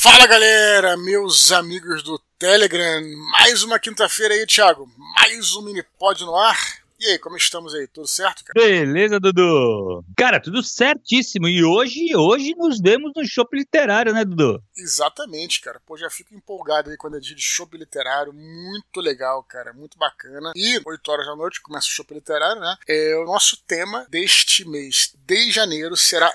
Fala galera, meus amigos do Telegram, mais uma quinta-feira aí, Thiago, mais um mini-pod no ar. E aí, como estamos aí? Tudo certo, cara? Beleza, Dudu? Cara, tudo certíssimo. E hoje nos vemos no Chopp Literário, né, Dudu? Exatamente, cara. Pô, já fico empolgado aí quando é dia de Chopp Literário. Muito legal, cara. Muito bacana. E 8 horas da noite começa o Chopp Literário, né? O nosso tema deste mês de janeiro será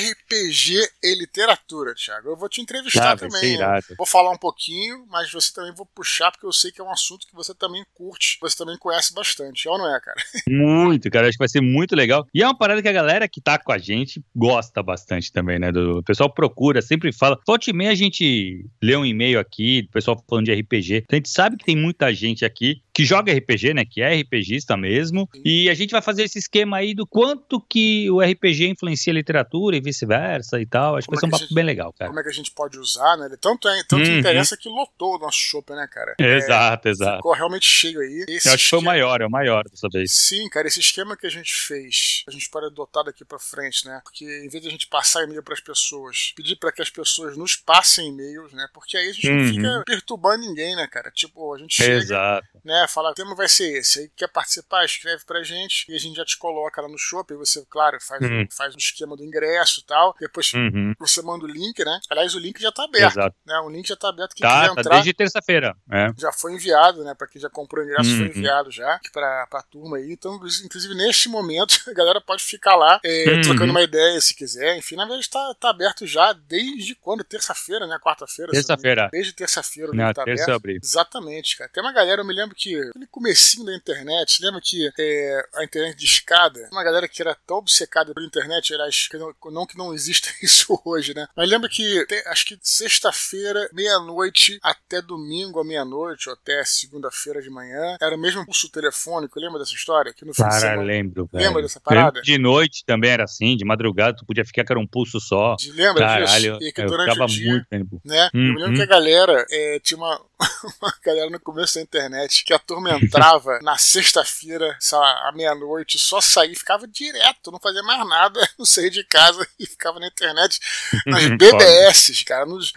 RPG e literatura, Thiago. Eu vou te entrevistar também. Vou falar um pouquinho, mas você também vou puxar, porque eu sei que é um assunto que você também curte, você também conhece bastante. É ou não é, cara? Muito, cara. Acho que vai ser muito legal. E é uma parada que a galera que tá com a gente gosta bastante também, né? O pessoal procura, sempre fala. Volta e meia a gente lê um e-mail aqui, do pessoal falando de RPG. Então a gente sabe que tem muita gente aqui que joga RPG, né? Que é RPGista mesmo. Sim. E a gente vai fazer esse esquema aí do quanto que o RPG influencia a literatura e vice-versa e tal. Acho que vai ser um papo bem legal, cara. Como é que a gente pode usar, né? Ele tanto interessa que lotou o nosso Chopp, né, cara? Exato. Ficou realmente cheio aí. Eu acho que foi o maior dessa vez. Sim, cara, esse esquema que a gente fez, a gente pode adotar daqui pra frente, né? Porque em vez de a gente passar e-mail pras pessoas, pedir pra que as pessoas nos passem e-mails, né? Porque aí a gente não fica perturbando ninguém, né, cara? Tipo, a gente chega, né? Fala, o tema vai ser esse. Aí quer participar, escreve pra gente e a gente já te coloca lá no Chopp. Aí você, claro, faz o esquema do ingresso e tal. Depois você manda o link, né? Aliás, o link já tá aberto. Né? O link já tá aberto. Quem quiser entrar, tá desde terça-feira. Já foi enviado, né? Pra quem já comprou o ingresso, foi enviado já pra turma aí. Então, inclusive, neste momento, a galera pode ficar lá trocando uma ideia, se quiser. Enfim, na verdade, tá aberto já desde quando? Terça-feira, né? Quarta-feira. Terça-feira. Desde terça-feira o link tá aberto. Abril. Exatamente, cara. Tem uma galera, eu me lembro que aquele comecinho da internet, lembra que a internet de escada, uma galera que era tão obcecada pela internet, aliás, que não exista isso hoje, né? Mas lembra que acho que sexta-feira, meia-noite, até domingo à meia-noite, ou até segunda-feira de manhã, era o mesmo pulso telefônico, lembra dessa história? Que no fim de semana, lembro, velho. Lembra dessa parada? De noite também era assim, de madrugada tu podia ficar que era um pulso só. Lembra disso? E que durante o dia, muito tempo. Né? Eu me lembro que a galera tinha uma galera no começo da internet que a turma entrava na sexta-feira, sei lá, à meia-noite, só saía, ficava direto, não fazia mais nada, não saía de casa e ficava na internet nas BBS, cara, nos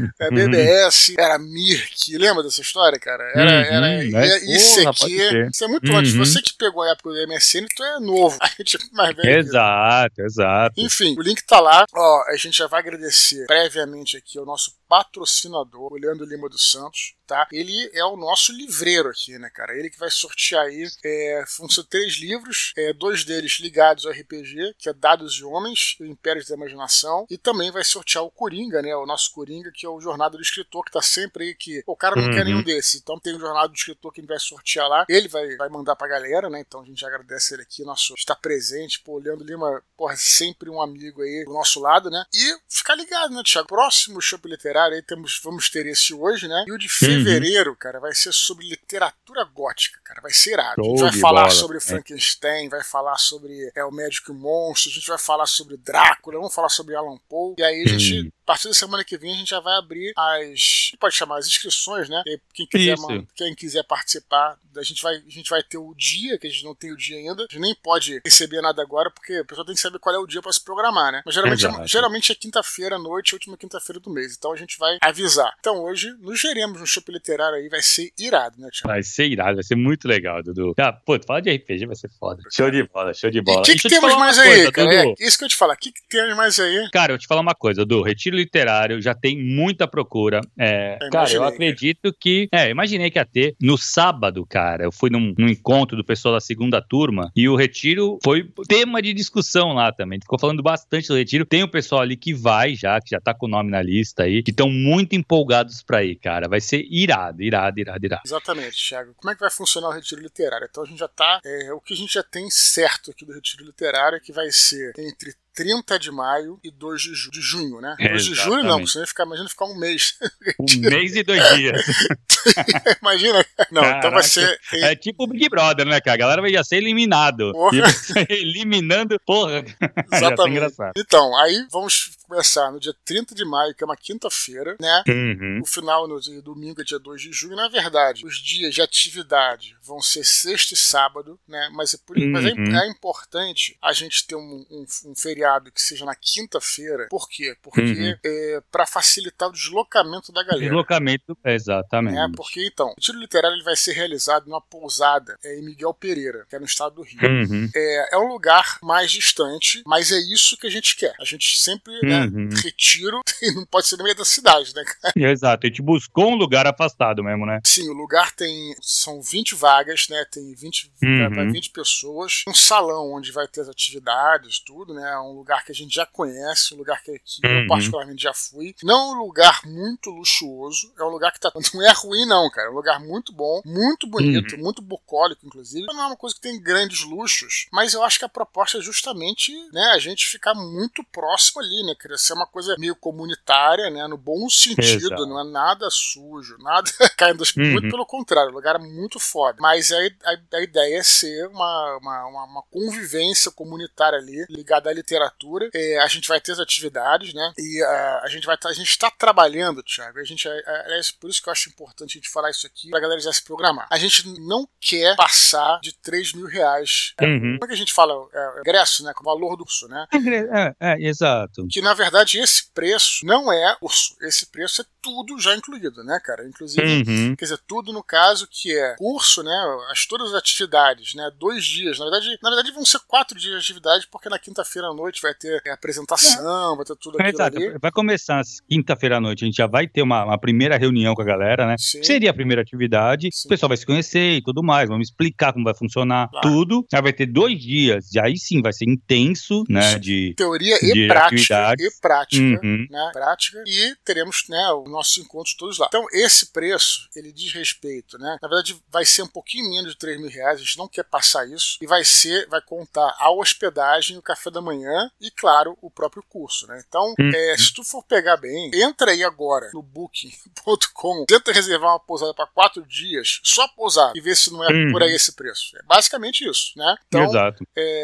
BBS, era Mirk, lembra dessa história, cara? Era ICQ, isso é muito antes, você que pegou a época do MSN, tu é novo, a gente é mais velho. Exato. Enfim, o link tá lá, ó, a gente já vai agradecer previamente aqui ao nosso patrocinador, o Leandro Lima dos Santos, tá? Ele é o nosso livreiro aqui, né, cara? Ele que vai sortear aí, são 3 livros, 2 deles ligados ao RPG, que é Dados e Homens, o Impérios da Imaginação, e também vai sortear o Coringa, né? O nosso Coringa, que é o Jornada do Escritor, que tá sempre aí, que o cara não quer nenhum desse, então tem o Jornada do Escritor que a gente vai sortear lá, ele vai mandar pra galera, né? Então a gente agradece ele aqui, está presente, pô, o Leandro Lima, porra, sempre um amigo aí do nosso lado, né? E ficar ligado, né, Thiago? Próximo Chopp Literário aí vamos ter esse hoje, né? E o de fevereiro, cara, vai ser sobre literatura gótica, cara, vai ser irado. A gente vai falar sobre Frankenstein, vai falar sobre o Médico e o Monstro, a gente vai falar sobre Drácula, vamos falar sobre Alan Poe, e aí a gente, a partir da semana que vem, a gente já vai abrir pode chamar as inscrições, né? E quem quiser participar, a gente vai ter o dia, que a gente não tem o dia ainda, a gente nem pode receber nada agora, porque a pessoa tem que saber qual é o dia pra se programar, né? Mas geralmente é quinta-feira à noite, a última quinta-feira do mês, então a gente vai avisar. Então hoje nos veremos no Chopp Literário aí, vai ser irado, né, Thiago? Vai ser irado, vai ser muito legal, Dudu. Pô, tu fala de RPG, vai ser foda. Show de bola. E o que temos mais aí, cara? Isso que eu te falar, o que temos mais aí? Cara, eu te falar uma coisa, Dudu, Retiro Literário já tem muita procura. Cara, eu acredito que... imaginei que ia ter. No sábado, cara, eu fui num encontro do pessoal da segunda turma e o Retiro foi tema de discussão lá também. Ficou falando bastante do Retiro. Tem o pessoal ali que que já tá com o nome na lista aí, que estão muito empolgados pra ir, cara. Vai ser irado. Exatamente, Thiago. Como é que vai funcionar o Retiro Literário? Então a gente já tá... o que a gente já tem certo aqui do Retiro Literário é que vai ser entre 30 de maio e 2 de junho, né? 2 de julho não, porque você imagina ficar um mês. Um mês e 2 dias. Imagina. Não, caraca. Então vai ser... É tipo o Big Brother, né, cara? A galera vai já ser eliminado. Eliminando, porra. Exatamente. Então, aí vamos começar no dia 30 de maio, que é uma quinta-feira, né? Uhum. O final no domingo é dia 2 de junho. Na verdade, os dias de atividade vão ser sexta e sábado, né? Mas é importante a gente ter um feriado que seja na quinta-feira. Por quê? Porque para facilitar o deslocamento da galera. Deslocamento, exatamente. Porque, então, o tiro literário ele vai ser realizado numa pousada em Miguel Pereira, que é no estado do Rio. É um lugar mais distante, mas é isso que a gente quer. A gente sempre, retiro, e não pode ser no meio da cidade, né, cara? Exato, a gente buscou um lugar afastado mesmo, né? Sim, o lugar são 20 vagas, né, tem 20 pessoas, um salão onde vai ter as atividades, tudo, né, um lugar que a gente já conhece, um lugar que eu particularmente já fui. Não é um lugar muito luxuoso, é um lugar que não é ruim não, cara, é um lugar muito bom, muito bonito, muito bucólico, inclusive. Não é uma coisa que tem grandes luxos, mas eu acho que a proposta é justamente, né, a gente ficar muito próximo ali, né, querer ser uma coisa meio comunitária, né, no bom sentido. Exato. Não é nada sujo, nada caindo, muito pelo contrário, o lugar é muito foda, mas a ideia é ser uma convivência comunitária ali, ligada à literatura. A gente vai ter as atividades, né, e a gente tá trabalhando, Thiago, é por isso que eu acho importante a gente falar isso aqui, pra galera já se programar. A gente não quer passar de R$3.000. Como é que a gente fala? Ingresso, né, com o valor do curso, né? Exato. Que, na verdade, esse preço não é curso, esse preço é tudo já incluído, né, cara? Inclusive, quer dizer, tudo no caso que é curso, né, todas as atividades, né, 2 dias, na verdade vão ser 4 dias de atividade, porque na quinta-feira à noite vai ter apresentação, vai ter tudo aquilo ali. Vai começar quinta-feira à noite, a gente já vai ter uma primeira reunião com a galera, né? Sim. Seria a primeira atividade, o pessoal vai se conhecer e tudo mais, vamos explicar como vai funcionar tudo, já vai ter 2 dias, e aí sim vai ser intenso, né, de teoria e prática, né, prática, e teremos, né, os nossos encontros todos lá. Então esse preço, ele diz respeito, né, na verdade vai ser um pouquinho menos de R$3.000, a gente não quer passar isso, e vai contar a hospedagem, o café da manhã e, claro, o próprio curso, né, então se tu for pegar bem, entra aí agora no booking.com, tenta reservar uma pousada para 4 dias, só pousar e ver se não é por aí esse preço, é basicamente isso, né, então exato.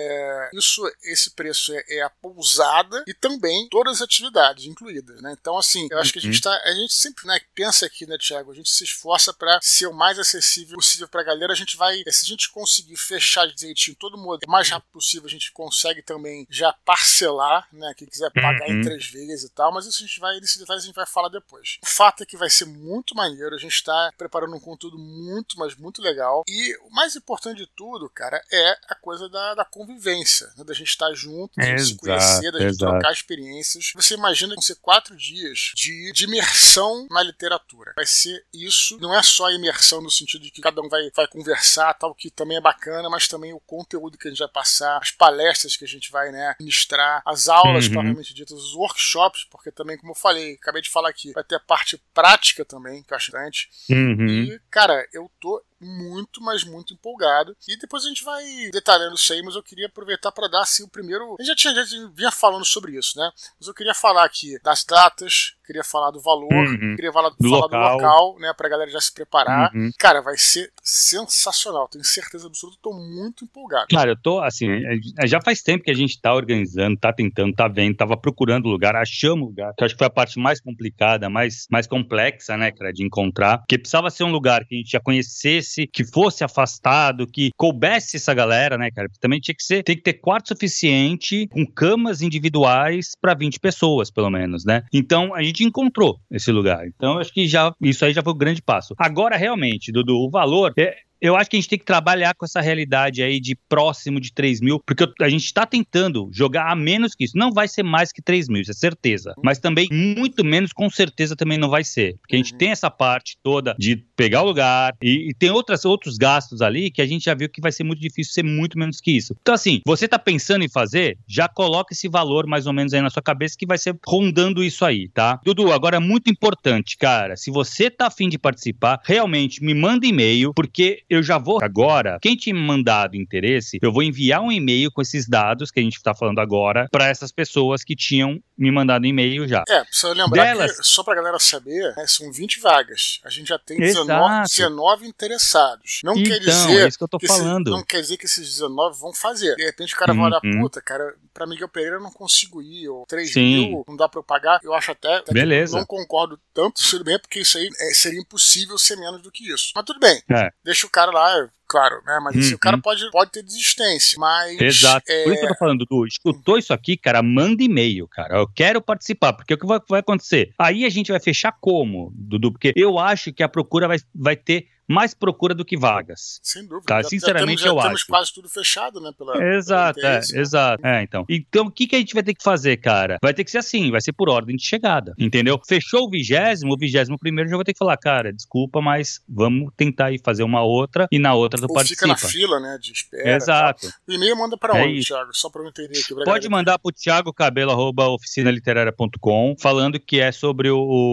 Esse preço é a pousada e também todas as atividades incluídas, né? Então, assim, eu acho que a gente sempre, né, pensa aqui, né, Thiago, a gente se esforça para ser o mais acessível possível pra galera. A gente vai, se a gente conseguir fechar direitinho todo mundo o mais rápido possível, a gente consegue também já parcelar, né, quem quiser pagar em 3 vezes e tal, mas isso nesses detalhes a gente vai falar depois. O fato é que vai ser muito maneiro, a gente tá preparando um conteúdo muito, mas muito legal, e o mais importante de tudo, cara, é a coisa da convivência, né, da gente estar junto, da gente se conhecer, da gente trocar experiências. Você imagina que vão ser 4 dias de imersão na literatura. Vai ser isso, não é só a imersão no sentido de que cada um vai conversar, tal, que também é bacana, mas também o conteúdo que a gente vai passar, as palestras que a gente vai, né, ministrar, as aulas, provavelmente ditas, os workshops, porque também, como eu falei, acabei de falar aqui, vai ter a parte prática também, que eu acho importante. E, cara, eu tô muito, mas muito empolgado. E depois a gente vai detalhando isso aí, mas eu queria aproveitar para dar assim o primeiro. A gente já vinha falando sobre isso, né? Mas eu queria falar aqui das datas, queria falar do valor, queria falar do local, né? Pra galera já se preparar. Cara, vai ser sensacional, tenho certeza absoluta, tô muito empolgado. Cara, eu tô assim, já faz tempo que a gente tá organizando, tá tentando, tá vendo, tava procurando lugar, achamos lugar, que eu acho que foi a parte mais complicada, mais complexa, né, cara, de encontrar, porque precisava ser um lugar que a gente já conhecesse, que fosse afastado, que coubesse essa galera, né, cara? Também tem que ter quarto suficiente, com camas individuais para 20 pessoas, pelo menos, né? Então, a gente encontrou esse lugar. Então, acho que isso aí já foi um grande passo. Agora, realmente, Dudu, o valor eu acho que a gente tem que trabalhar com essa realidade aí de próximo de 3.000, porque a gente está tentando jogar a menos que isso. Não vai ser mais que 3.000, isso é certeza. Mas também, muito menos, com certeza, também não vai ser. Porque a gente tem essa parte toda de pegar o lugar e tem outros gastos ali que a gente já viu que vai ser muito difícil ser muito menos que isso. Então, assim, você tá pensando em fazer, já coloca esse valor mais ou menos aí na sua cabeça que vai ser rondando isso aí, tá? Dudu, agora é muito importante, cara, se você tá a fim de participar, realmente me manda e-mail, porque eu já vou agora, quem tinha mandado interesse, eu vou enviar um e-mail com esses dados que a gente tá falando agora para essas pessoas que tinham me mandado e-mail já. Precisa lembrar que, só pra galera saber, são 20 vagas. A gente já tem 19 interessados. Não quer dizer é isso que eu tô falando. Não quer dizer que esses 19 vão fazer. De repente o cara vai olhar, puta, cara, pra Miguel Pereira eu não consigo ir, ou 3 mil, não dá pra eu pagar. Eu acho até beleza. Que não concordo tanto, tudo bem, porque isso aí seria impossível ser menos do que isso. Mas tudo bem, deixa o cara lá, claro, né? Mas assim, o cara pode ter desistência, mas... Exato. Por isso que eu tô falando, Dudu, escutou isso aqui, cara, manda e-mail, cara. Eu quero participar, porque o que vai acontecer? Aí a gente vai fechar como, Dudu? Porque eu acho que a procura vai ter mais procura do que vagas. Sem dúvida. Tá? Sinceramente, eu acho. Temos quase tudo fechado, né? Exato. Então. Então, o que a gente vai ter que fazer, cara? Vai ter que ser assim, vai ser por ordem de chegada, entendeu? Fechou o 21º, já vou ter que falar, cara, desculpa, mas vamos tentar ir fazer uma outra, e na outra tu participa. Fica na fila, né, de espera. Exato. O e-mail manda pra onde, Thiago? Só pra eu entender aqui. Pode mandar pro thiagocabelo@oficinaliteraria.com, falando que é sobre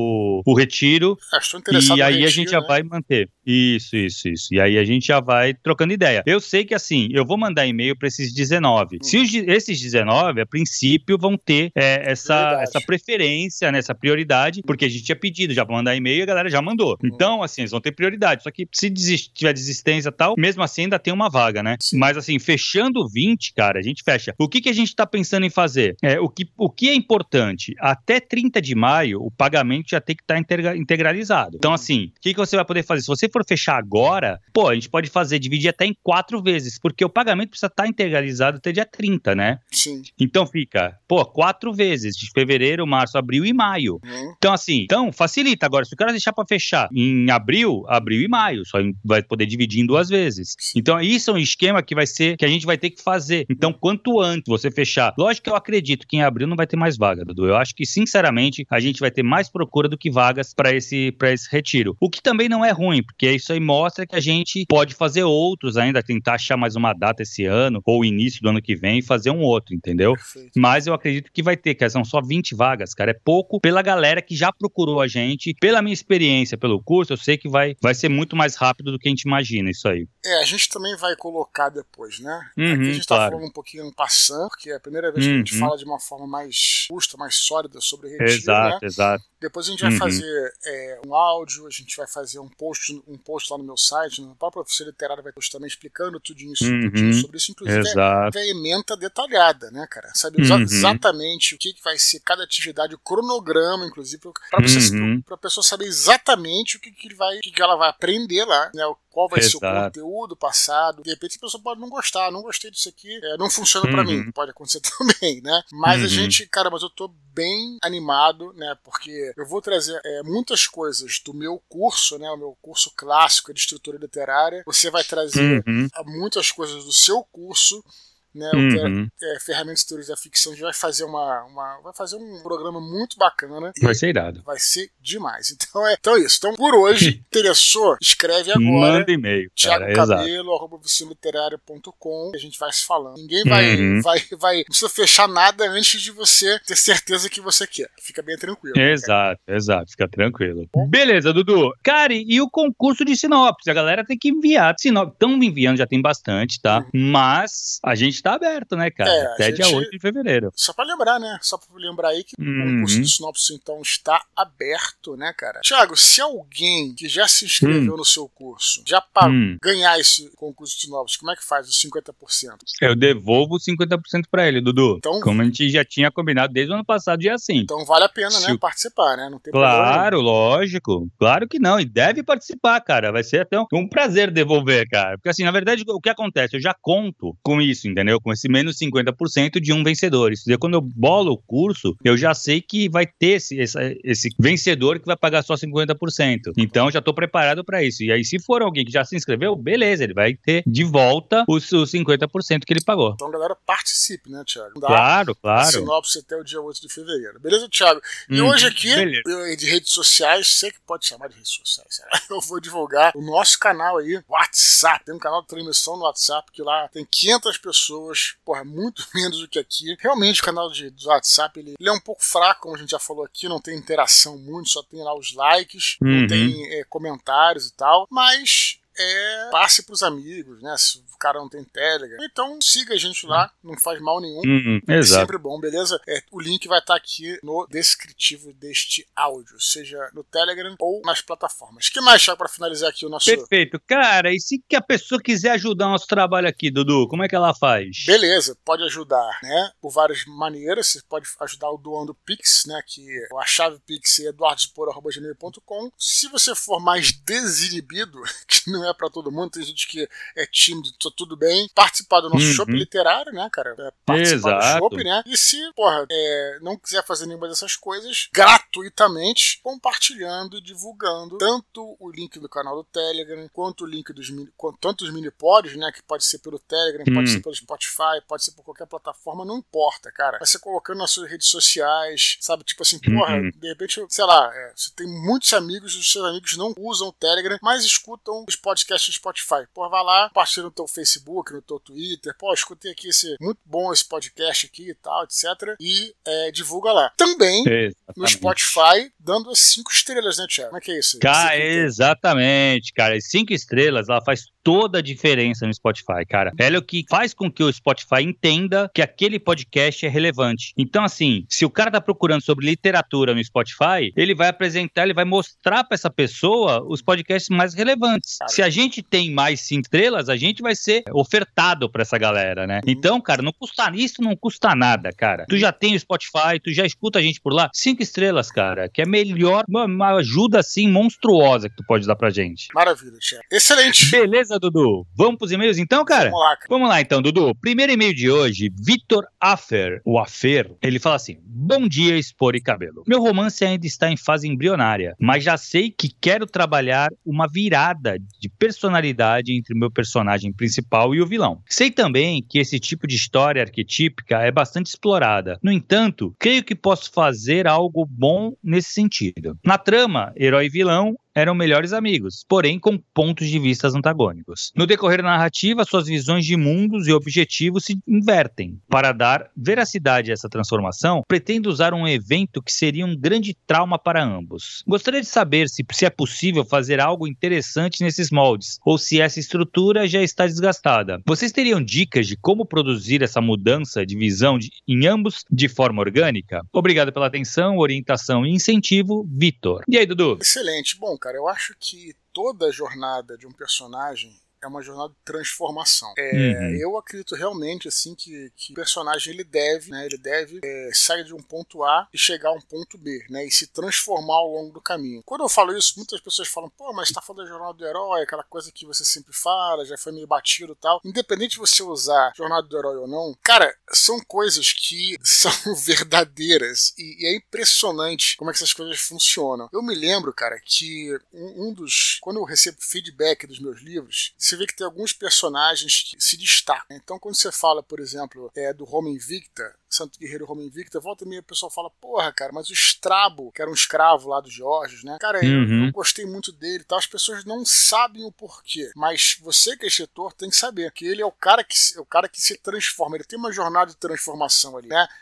o retiro, estou interessado e aí retiro, a gente já vai manter. Isso. E aí a gente já vai trocando ideia. Eu sei que assim, eu vou mandar e-mail para esses 19. Se esses 19, a princípio, vão ter essa preferência, né, essa prioridade, porque a gente tinha pedido já para mandar e-mail e a galera já mandou. Então, assim, eles vão ter prioridade. Só que se tiver desistência e tal, mesmo assim ainda tem uma vaga, né? Sim. Mas assim, fechando 20, cara, a gente fecha. O que a gente tá pensando em fazer? O que é importante? Até 30 de maio, o pagamento já tem que estar integralizado. Então, assim, o que você vai poder fazer? Se você for fechar agora, a gente pode dividir até em 4 vezes, porque o pagamento precisa estar integralizado até dia 30, né? Sim. Então fica, 4 vezes, de fevereiro, março, abril e maio. Então assim, facilita. Agora, se o cara deixar pra fechar em abril e maio, só vai poder dividir em 2 vezes. Então isso é um esquema que a gente vai ter que fazer. Então, quanto antes você fechar, lógico que eu acredito que em abril não vai ter mais vaga, Dudu. Eu acho que, sinceramente, a gente vai ter mais procura do que vagas para esse retiro. O que também não é ruim, porque isso aí mostra que a gente pode fazer outros ainda, tentar achar mais uma data esse ano, ou início do ano que vem, e fazer um outro, entendeu? Perfeito. Mas eu acredito que vai ter, que são só 20 vagas, cara. É pouco pela galera que já procurou a gente. Pela minha experiência, pelo curso, eu sei que vai ser muito mais rápido do que a gente imagina isso aí. A gente também vai colocar depois, né? Aqui a gente tá falando um pouquinho no passando, porque é a primeira vez que a gente fala de uma forma mais justa, mais sólida sobre retiro, né? Exato. Depois a gente vai fazer um áudio, a gente vai fazer um post lá no meu site, no próprio Oficina Literária vai postar também explicando tudinho sobre isso, inclusive é ementa detalhada, né, cara? Sabe exatamente o que vai ser cada atividade, o cronograma, inclusive, pra pessoa saber exatamente o que ela vai aprender lá, né? Qual vai ser o conteúdo passado. De repente a pessoa pode não gostar, não gostei disso aqui, não funciona pra mim, pode acontecer também, né? Mas a gente, cara, mas eu tô bem animado, né? Porque eu vou trazer muitas coisas do meu curso, né? O meu curso clássico de estrutura literária. Você vai trazer muitas coisas do seu curso, né? Ferramentas de teoria da ficção. A gente vai fazer vai fazer um programa muito bacana. Vai ser irado. Vai ser demais. Então é isso. Então, por hoje, interessou? Escreve agora. Manda e-mail. thiagocabelo@oficinaliteraria.com. A gente vai se falando. Ninguém vai não precisa fechar nada antes de você ter certeza que você quer. Fica bem tranquilo. Exato. Fica tranquilo. Beleza, Dudu. Cara, e o concurso de sinopse? A galera tem que enviar. Estão enviando, já tem bastante, tá? Mas a gente tá aberto, né, cara? Até dia 8 de fevereiro. Só pra lembrar, né? Só pra lembrar aí que o concurso de sinopse, então, está aberto, né, cara? Thiago, se alguém que já se inscreveu no seu curso, já ganhar esse concurso de sinopse, como é que faz os 50%? Eu devolvo 50% pra ele, Dudu. Então, como a gente já tinha combinado desde o ano passado, dia 5. Então vale a pena, né, participar, né? Não tem claro, lógico. Claro que não. E deve participar, cara. Vai ser até um prazer devolver, cara. Porque, assim, na verdade, o que acontece? Eu já conto com isso, entendeu? Com esse menos 50% de um vencedor. Isso daí, quando eu bolo o curso, eu já sei que vai ter esse vencedor que vai pagar só 50%. Então, já tô preparado pra isso. E aí, se for alguém que já se inscreveu, beleza, ele vai ter de volta os 50% que ele pagou. Então, galera, participe, né, Thiago? Claro. Sinopse até o dia 8 de fevereiro. Beleza, Thiago? E hoje aqui, de redes sociais, sei que pode chamar de redes sociais, eu vou divulgar o nosso canal aí, WhatsApp. Tem um canal de transmissão no WhatsApp que lá tem 500 pessoas, muito menos do que aqui. Realmente o canal do WhatsApp, ele é um pouco fraco, como a gente já falou aqui, não tem interação muito, só tem lá os likes, não tem comentários e tal, mas passe pros amigos, né? Se o cara não tem Telegram. Então siga a gente lá, não faz mal nenhum. É sempre bom, beleza? O link vai estar aqui no descritivo deste áudio, seja no Telegram ou nas plataformas. O que mais, Thiago, para finalizar aqui o nosso... Perfeito. Cara, e se que a pessoa quiser ajudar o nosso trabalho aqui, Dudu, como é que ela faz? Beleza, pode ajudar, né? Por várias maneiras. Você pode ajudar doando Pix, né? Que a chave Pix é eduardozipor@gmail.com. Se você for mais desinibido, que não é pra todo mundo, tem gente que é tímido, tudo bem, participar do nosso Chopp literário, né, cara? Participar do Chopp, né? E se, não quiser fazer nenhuma dessas coisas, gratuitamente, compartilhando e divulgando tanto o link do canal do Telegram, quanto o link tanto os mini-pods, né? Que pode ser pelo Telegram, pode ser pelo Spotify, pode ser por qualquer plataforma, não importa, cara. Vai ser colocando nas suas redes sociais, sabe? Tipo assim, de repente, sei lá, você tem muitos amigos, os seus amigos não usam o Telegram, mas escutam os podcasts do Spotify. Vai lá, compartilha no teu Facebook, no teu Twitter, escutei aqui muito bom esse podcast aqui e tal, etc. E divulga lá. Também no Spotify, dando as 5 estrelas, né, Thiago? Como é que é isso? Cara, exatamente, cara. As 5 estrelas, ela faz toda a diferença no Spotify, cara. Ela é o que faz com que o Spotify entenda que aquele podcast é relevante. Então, assim, se o cara tá procurando sobre literatura no Spotify, ele vai apresentar, ele vai mostrar pra essa pessoa os podcasts mais relevantes. Cara, se a gente tem mais 5 estrelas, a gente vai ser ofertado pra essa galera, né? Então, cara, isso não custa nada, cara. Tu já tem o Spotify, tu já escuta a gente por lá. 5 estrelas, cara, que é melhor, uma ajuda, assim, monstruosa que tu pode dar pra gente. Maravilha, Thiago. Excelente. Beleza, Dudu. Vamos pros e-mails então, cara? Vamos lá então, Dudu. Primeiro e-mail de hoje, Vitor Afer. O Afer, ele fala assim: bom dia, Expor e Cabelo. Meu romance ainda está em fase embrionária, mas já sei que quero trabalhar uma virada de personalidade entre o meu personagem principal e o vilão. Sei também que esse tipo de história arquetípica é bastante explorada. No entanto, creio que posso fazer algo bom nesse sentido. Na trama, herói e vilão eram melhores amigos, porém com pontos de vista antagônicos. No decorrer da narrativa, suas visões de mundos e objetivos se invertem. Para dar veracidade a essa transformação, pretendo usar um evento que seria um grande trauma para ambos. Gostaria de saber se é possível fazer algo interessante nesses moldes, ou se essa estrutura já está desgastada. Vocês teriam dicas de como produzir essa mudança de visão em ambos de forma orgânica? Obrigado pela atenção, orientação e incentivo, Vitor. E aí, Dudu? Excelente. Bom, cara, eu acho que toda a jornada de um personagem é uma jornada de transformação. Eu acredito realmente assim que o personagem ele deve sair de um ponto A e chegar a um ponto B, né, e se transformar ao longo do caminho. Quando eu falo isso, muitas pessoas falam, mas tá falando da jornada do herói, aquela coisa que você sempre fala, já foi meio batido e tal. Independente de você usar jornada do herói ou não, cara, são coisas que são verdadeiras e é impressionante como é que essas coisas funcionam. Eu me lembro, cara, que quando eu recebo feedback dos meus livros, você vê que tem alguns personagens que se destacam. Então, quando você fala, por exemplo, do Homem Invicta, Santo Guerreiro Homem Invicta, volta e meia o pessoal fala, cara, mas o Strabo, que era um escravo lá dos Georges, né? Cara, eu gostei muito dele e tal. As pessoas não sabem o porquê, mas você que é escritor tem que saber que ele é o cara que se transforma, ele tem uma jornada de transformação ali, né?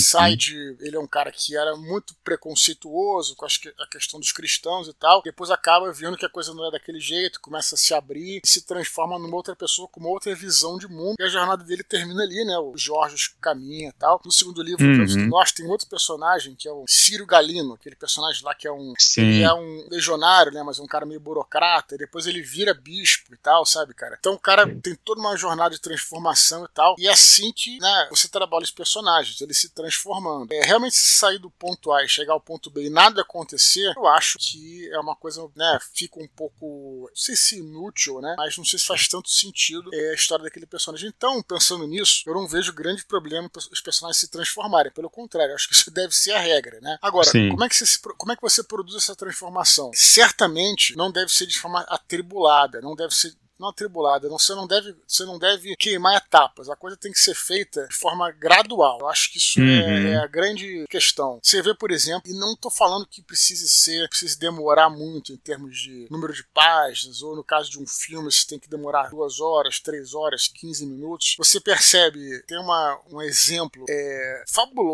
Ele é um cara que era muito preconceituoso com a questão dos cristãos e tal, depois acaba vendo que a coisa não é daquele jeito, começa a se abrir e se transforma numa outra pessoa com uma outra visão de mundo, e a jornada dele termina ali, né? O Georges caminha e tal. No segundo livro, nós tem outro personagem que é o Ciro Galino, aquele personagem lá que é ele é um legionário, né? Mas é um cara meio burocrata, e depois ele vira bispo e tal, sabe, cara? Então o cara tem toda uma jornada de transformação e tal, e é assim que, né, você trabalha os personagens, eles se transformando. Realmente se sair do ponto A e chegar ao ponto B e nada acontecer, eu acho que é uma coisa, né, fica um pouco, não sei se inútil, né, mas não sei se faz tanto sentido a história daquele personagem. Então, pensando nisso, eu não vejo grande problema os personagens se transformarem, pelo contrário, acho que isso deve ser a regra, né. Agora, como é que você produz essa transformação? Certamente não deve ser de forma atribulada, não deve ser atribulada, você não deve queimar etapas, a coisa tem que ser feita de forma gradual. Eu acho que isso é a grande questão. Você vê, por exemplo, e não estou falando que precise demorar muito em termos de número de páginas, ou no caso de um filme, você tem que demorar 2 horas, 3 horas, 15 minutos. Você percebe, tem um exemplo fabuloso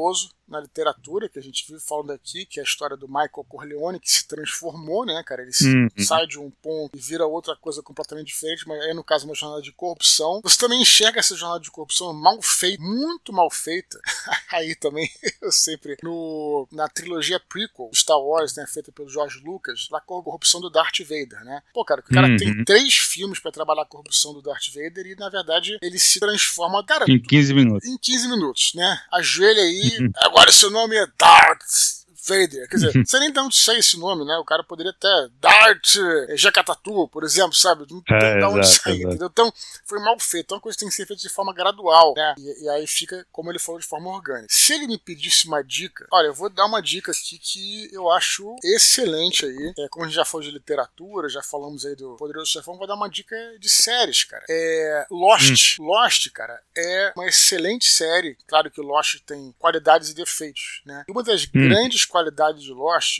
na literatura, que a gente vive falando aqui, que é a história do Michael Corleone, que se transformou, né, cara? Ele sai de um ponto e vira outra coisa completamente diferente, mas aí no caso uma jornada de corrupção. Você também enxerga essa jornada de corrupção mal feita, muito mal feita. Aí também, eu sempre, na trilogia prequel Star Wars, né, feita pelo George Lucas, lá com a corrupção do Darth Vader, né? Pô, cara, o cara tem 3 filmes pra trabalhar a corrupção do Darth Vader e, na verdade, ele se transforma, cara, em 15 minutos. Em 15 minutos, né? Ajoelha aí, agora seu nome é Darth Vader, quer dizer, não sei nem de onde sai esse nome, né? O cara poderia até Darth Jacatatu, por exemplo, sabe? Não tem de onde sair, entendeu? Então, foi mal feito. Então, a coisa tem que ser feita de forma gradual, né? E aí fica, como ele falou, de forma orgânica. Se ele me pedisse uma dica, olha, eu vou dar uma dica aqui que eu acho excelente aí. Como a gente já falou de literatura, já falamos aí do Poderoso Chefão, vou dar uma dica de séries, cara. Lost. Lost, cara, é uma excelente série. Claro que Lost tem qualidades e defeitos, né? E uma das grandes qualidade de Lost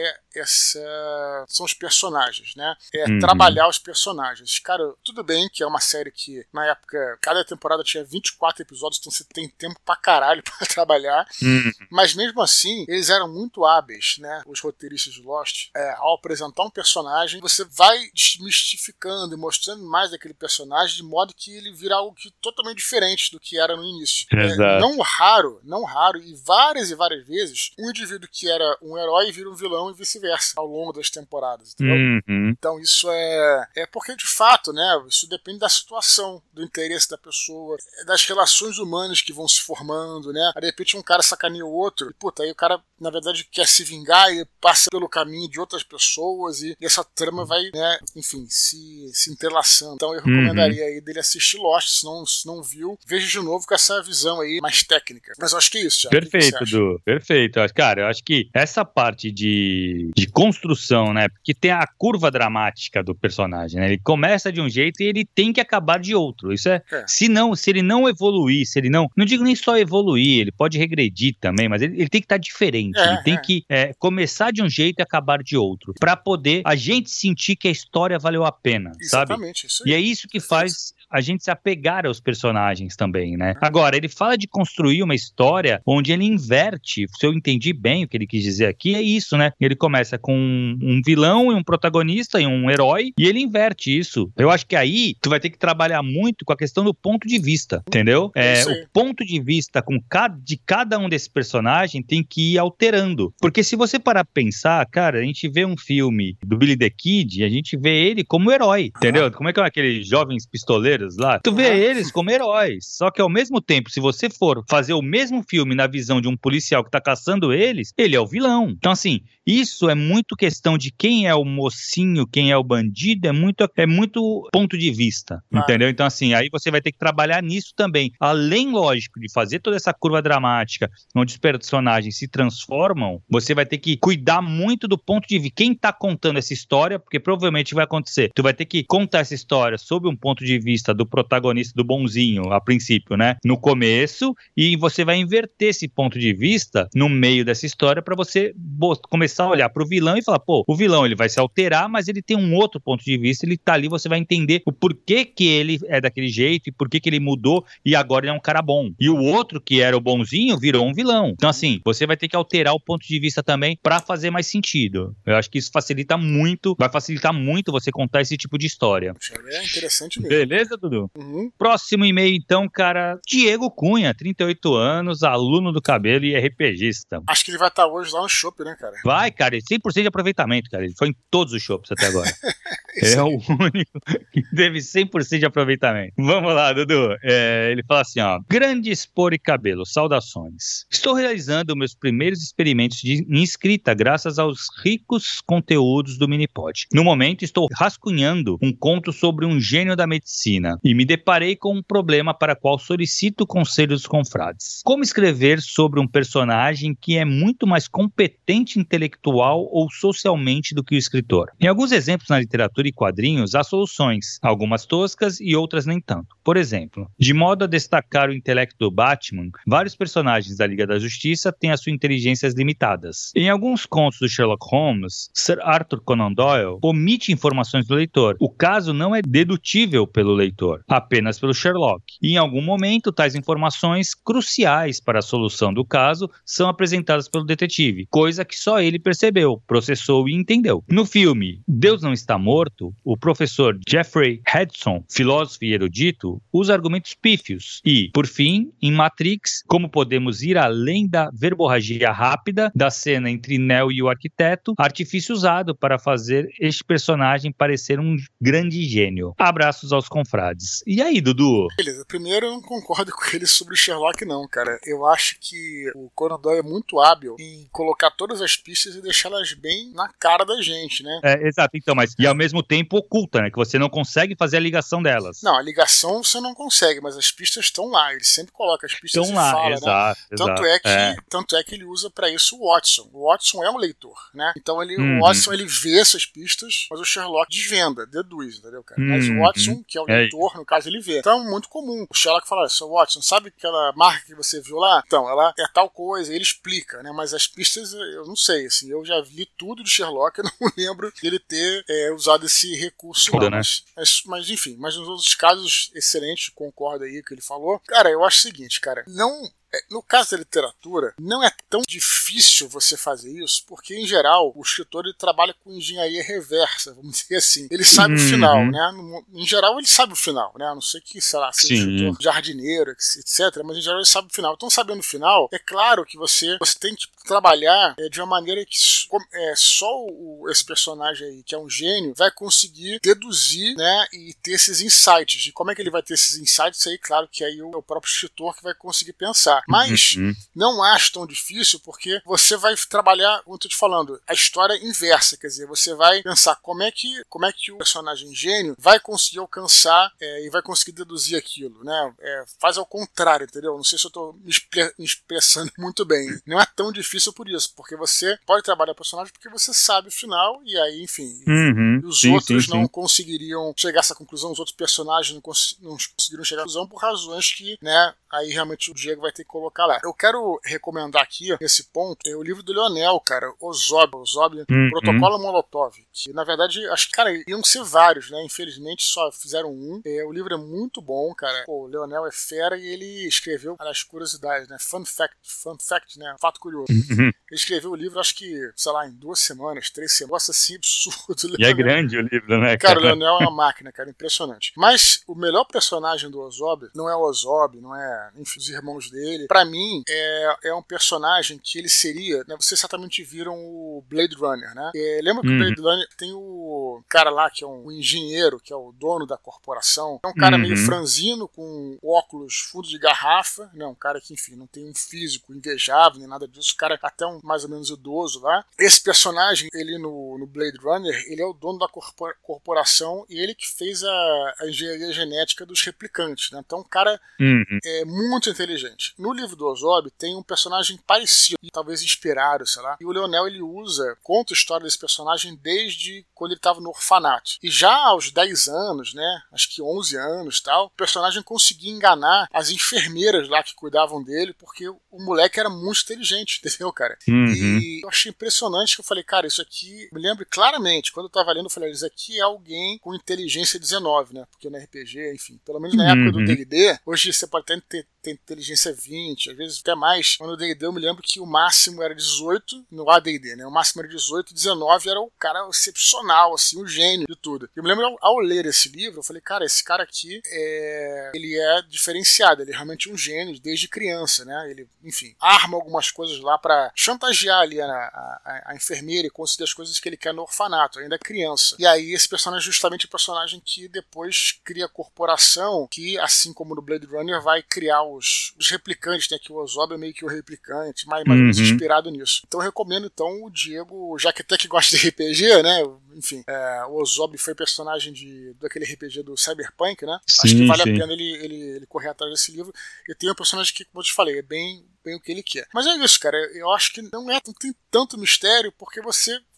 são os personagens, né? Trabalhar os personagens. Cara, tudo bem que é uma série que, na época, cada temporada tinha 24 episódios, então você tem tempo pra caralho pra trabalhar. Mas mesmo assim, eles eram muito hábeis, né? Os roteiristas de Lost. Ao apresentar um personagem, você vai desmistificando e mostrando mais daquele personagem de modo que ele vira algo totalmente diferente do que era no início. Não raro, e várias vezes, um indivíduo que era um herói vira um vilão e vice-versa, ao longo das temporadas, entendeu? Então isso é porque, de fato, né, isso depende da situação, do interesse da pessoa, das relações humanas que vão se formando, né? Aí, de repente, um cara sacaneia o outro, e, puta, aí o cara, na verdade, quer se vingar e passa pelo caminho de outras pessoas, e essa trama vai, né, enfim, se entrelaçando. Então eu recomendaria aí dele assistir Lost, se não viu, veja de novo com essa visão aí mais técnica. Mas eu acho que é isso, já. Perfeito, Du, perfeito. Cara, eu acho que essa parte de construção, né? Porque tem a curva dramática do personagem, né? Ele começa de um jeito e ele tem que acabar de outro. Isso se ele não evoluir, se ele não digo nem só evoluir, ele pode regredir também, mas ele tem que estar diferente. Ele tem que começar de um jeito e acabar de outro, pra poder a gente sentir que a história valeu a pena, Exatamente, sabe? Isso aí. E é isso que faz a gente se apegar aos personagens também, né? Agora, ele fala de construir uma história onde ele inverte, se eu entendi bem o que ele quis dizer aqui, é isso, né? Ele começa com um vilão e um protagonista e um herói, e ele inverte isso. Eu acho que aí tu vai ter que trabalhar muito com a questão do ponto de vista, entendeu? O ponto de vista de cada um desses personagens tem que ir alterando. Porque se você parar pra pensar, cara, a gente vê um filme do Billy the Kid, a gente vê ele como herói, entendeu? Como é que é aqueles jovens pistoleiros lá? Tu vê eles como heróis. Só que ao mesmo tempo, se você for fazer o mesmo filme na visão de um policial que tá caçando eles, ele é o vilão. Então, assim, isso é muito questão de quem é o mocinho, quem é o bandido, é muito ponto de vista, entendeu? Então, assim, aí você vai ter que trabalhar nisso também. Além, lógico, de fazer toda essa curva dramática, onde os personagens se transformam, você vai ter que cuidar muito do ponto de vista. Quem tá contando essa história, porque provavelmente vai acontecer. Tu vai ter que contar essa história sob um ponto de vista do protagonista, do bonzinho, a princípio, né? No começo, e você vai inverter esse ponto de vista no meio dessa história pra você começar a olhar pro vilão e falar, pô, o vilão ele vai se alterar, mas ele tem um outro ponto de vista, ele tá ali, você vai entender o porquê que ele é daquele jeito e porquê que ele mudou e agora ele é um cara bom. E o outro que era o bonzinho virou um vilão. Então, assim, você vai ter que alterar o ponto de vista também pra fazer mais sentido. Eu acho que isso facilita muito, vai facilitar muito você contar esse tipo de história. É interessante mesmo. Beleza, Dudu? Próximo e-mail, então, cara, Diego Cunha, 38 anos, aluno do cabelo e RPGista. Acho que ele vai estar hoje lá no shopping, né, cara? Vai, cara, 100% de aproveitamento, cara. Ele foi em todos os shoppings até agora. É o único que teve 100% de aproveitamento. Vamos lá, Dudu. Ele fala assim, ó. Grande Expor e Cabelo, saudações. Estou realizando meus primeiros experimentos em escrita graças aos ricos conteúdos do Minipod. No momento, estou rascunhando um conto sobre um gênio da medicina e me deparei com um problema para o qual solicito conselho dos confrades. Como escrever sobre um personagem que é muito mais competente intelectual ou socialmente do que o escritor? Em alguns exemplos na literatura literatura e quadrinhos há soluções, algumas toscas e outras nem tanto. Por exemplo, de modo a destacar o intelecto do Batman, vários personagens da Liga da Justiça têm as suas inteligências limitadas. Em alguns contos do Sherlock Holmes, Sir Arthur Conan Doyle omite informações do leitor. O caso não é dedutível pelo leitor, apenas pelo Sherlock. E em algum momento, tais informações cruciais para a solução do caso são apresentadas pelo detetive, coisa que só ele percebeu, processou e entendeu. No filme Deus Não Está Morto, o professor Jeffrey Hudson, filósofo e erudito, usa argumentos pífios. E, por fim, em Matrix, como podemos ir além da verborragia rápida da cena entre Neo e o arquiteto, artifício usado para fazer este personagem parecer um grande gênio. Abraços aos confrades. E aí, Dudu? Beleza, primeiro eu não concordo com ele sobre o Sherlock não, cara. Eu acho que o Conan Doyle é muito hábil em colocar todas as pistas e deixá-las bem na cara da gente, né? Exato, então, mas e ao mesmo tempo oculta, né? Que você não consegue fazer a ligação delas. Não, a ligação você não consegue, mas as pistas estão lá. Ele sempre coloca as pistas estão e lá, fala, exato, né? Tanto é que ele usa pra isso o Watson. O Watson é um leitor, né? Então o Watson ele vê essas pistas, mas o Sherlock desvenda, deduz, entendeu, cara? Mas o Watson, que é o leitor, no caso, ele vê. Então é muito comum. O Sherlock fala, Sr. Watson, sabe aquela marca que você viu lá? Então, ela é tal coisa, ele explica, né? Mas as pistas, eu não sei, assim, eu já vi tudo de Sherlock, eu não lembro dele ter usado esse recurso lá, né? mas enfim, mas nos outros casos, excelente, concordo aí com o que ele falou. Cara, eu acho o seguinte, cara, no caso da literatura, não é tão difícil você fazer isso, porque, em geral, o escritor ele trabalha com engenharia reversa, vamos dizer assim. Ele sabe o final, né? Em geral, ele sabe o final, né? A não ser que, sei lá, seja um escritor jardineiro, etc., mas, em geral, ele sabe o final. Então, sabendo o final, é claro que você tem que trabalhar de uma maneira que só esse personagem aí, que é um gênio, vai conseguir deduzir, né, e ter esses insights. E como é que ele vai ter esses insights aí? Claro que aí é o próprio escritor que vai conseguir pensar. Mas não acho tão difícil, porque você vai trabalhar, como eu tô te falando, a história inversa, quer dizer, você vai pensar como é que o personagem gênio vai conseguir alcançar e vai conseguir deduzir aquilo, né? Faz ao contrário, entendeu? Não sei se eu tô me expressando muito bem. Não é tão difícil por isso, porque você pode trabalhar o personagem porque você sabe o final, e aí, enfim, os outros não conseguiriam chegar a essa conclusão, os outros personagens não conseguiram chegar a essa conclusão por razões que, né, aí realmente o Diego vai ter que colocar lá. Eu quero recomendar aqui, nesse ponto, o livro do Leonel, cara, Ozob, Protocolo Molotov, que na verdade, acho que, cara, iam ser vários, né, infelizmente só fizeram um. O livro é muito bom, cara. O Leonel é fera e ele escreveu as curiosidades, né, fun fact, né, fato curioso. Ele escreveu o livro, acho que, sei lá, em 2 semanas, 3 semanas, nossa, assim, absurdo. E é grande o livro, né, cara? Cara, o Leonel é uma máquina, cara, impressionante. Mas o melhor personagem do Ozob não é o Ozob, não é, enfim, os irmãos dele. Pra mim, é um personagem que ele seria, né, vocês certamente viram o Blade Runner, né? Lembra que o Blade Runner tem o cara lá que é um engenheiro, que é o dono da corporação. É um cara meio franzino, com óculos fundo de garrafa, né? Um cara que, enfim, não tem um físico invejável, nem nada disso. O cara é até mais ou menos idoso lá. Esse personagem, ele no Blade Runner, ele é o dono da corporação e ele que fez a engenharia genética dos replicantes, né? Então, um cara é muito inteligente. No livro do Ozob tem um personagem parecido, talvez inspirado, sei lá. E o Leonel, ele conta a história desse personagem desde quando ele estava no orfanato. E já aos 10 anos, né, acho que 11 anos, tal, o personagem conseguia enganar as enfermeiras lá que cuidavam dele, porque o moleque era muito inteligente, entendeu, cara? E eu achei impressionante, que eu falei, cara, isso aqui, me lembro claramente, quando eu tava lendo, eu falei, isso aqui é alguém com inteligência 19, né, porque no RPG, enfim, pelo menos na época do D&D, hoje você pode até ter inteligência 20, às vezes até mais. Quando no D&D eu me lembro que o máximo era 18, no AD&D, né? O máximo era 18, 19 era o cara excepcional, assim, o gênio de tudo. Eu me lembro, ao ler esse livro, eu falei, cara, esse cara aqui, ele é diferenciado, ele é realmente um gênio desde criança, né? Ele, enfim, arma algumas coisas lá pra chantagear ali a enfermeira e conseguir as coisas que ele quer no orfanato, ainda criança. E aí esse personagem é justamente o personagem que depois cria a corporação, que, assim como no Blade Runner, vai criar os replicantes, né? Que o Ozob é meio que o replicante, mais inspirado nisso. Então eu recomendo, então, o Diego, já que até que gosta de RPG, né? Enfim, o Ozob foi personagem daquele RPG do Cyberpunk, né? Sim, acho que vale a pena ele correr atrás desse livro. E tem um personagem que, como eu te falei, é bem o que ele quer. Mas é isso, cara. Eu acho que não tem tanto mistério, porque você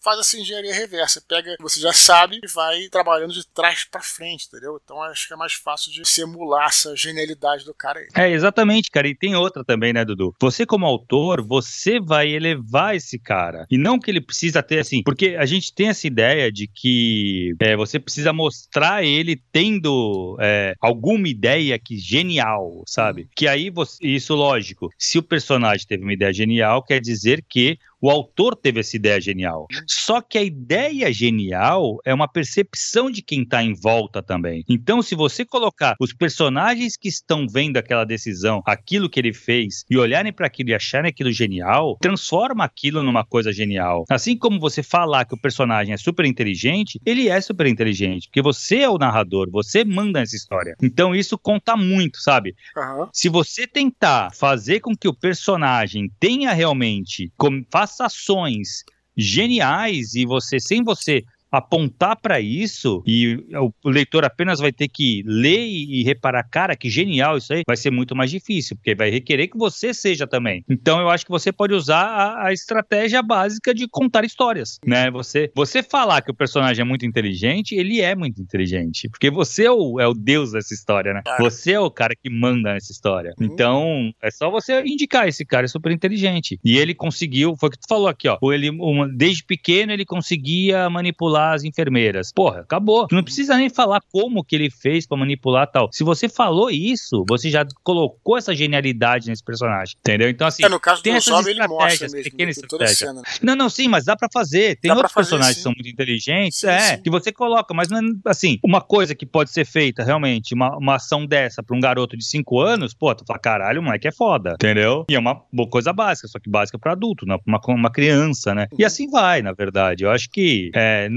faz essa engenharia reversa. Pega, você já sabe, e vai trabalhando de trás pra frente, entendeu? Então acho que é mais fácil de se emular essa genialidade do cara aí. Exatamente, cara. E tem outra também, né, Dudu? Você, como autor, você vai elevar esse cara. E não que ele precisa ter, assim, porque a gente tem essa ideia de que você precisa mostrar ele tendo alguma ideia que genial, sabe? Que aí isso, lógico, se o personagem teve uma ideia genial, quer dizer que o autor teve essa ideia genial. Só que a ideia genial é uma percepção de quem está em volta também. Então, se você colocar os personagens que estão vendo aquela decisão, aquilo que ele fez, e olharem para aquilo e acharem aquilo genial, transforma aquilo numa coisa genial. Assim como você falar que o personagem é super inteligente, ele é super inteligente, porque você é o narrador, você manda essa história. Então, isso conta muito, sabe? Se você tentar fazer com que o personagem tenha realmente, faça ações geniais e sem você apontar para isso, e o leitor apenas vai ter que ler e reparar, cara, que genial isso aí, vai ser muito mais difícil, porque vai requerer que você seja também. Então eu acho que você pode usar a estratégia básica de contar histórias, né? Você falar que o personagem é muito inteligente, ele é muito inteligente, porque você é o deus dessa história, né? Você é o cara que manda nessa história. Então é só você indicar, esse cara é super inteligente. E ele conseguiu, foi o que tu falou aqui, ó, desde pequeno ele conseguia manipular as enfermeiras. Porra, acabou. Tu não precisa nem falar como que ele fez pra manipular tal. Se você falou isso, você já colocou essa genialidade nesse personagem. Entendeu? Então, assim, no caso tem do essas Zob, ele mostra estratégias, mesmo, pequenas toda a estratégias. cena. Não, sim, mas dá pra fazer. Tem outros personagens que são muito inteligentes, sim. Que você coloca, mas não é, assim, uma coisa que pode ser feita realmente, uma ação dessa pra um garoto de 5 anos, pô, tu fala, caralho, o moleque é foda, entendeu? E é uma boa coisa básica, só que básica pra adulto, né? Uma criança, né? E assim vai, na verdade. Eu acho que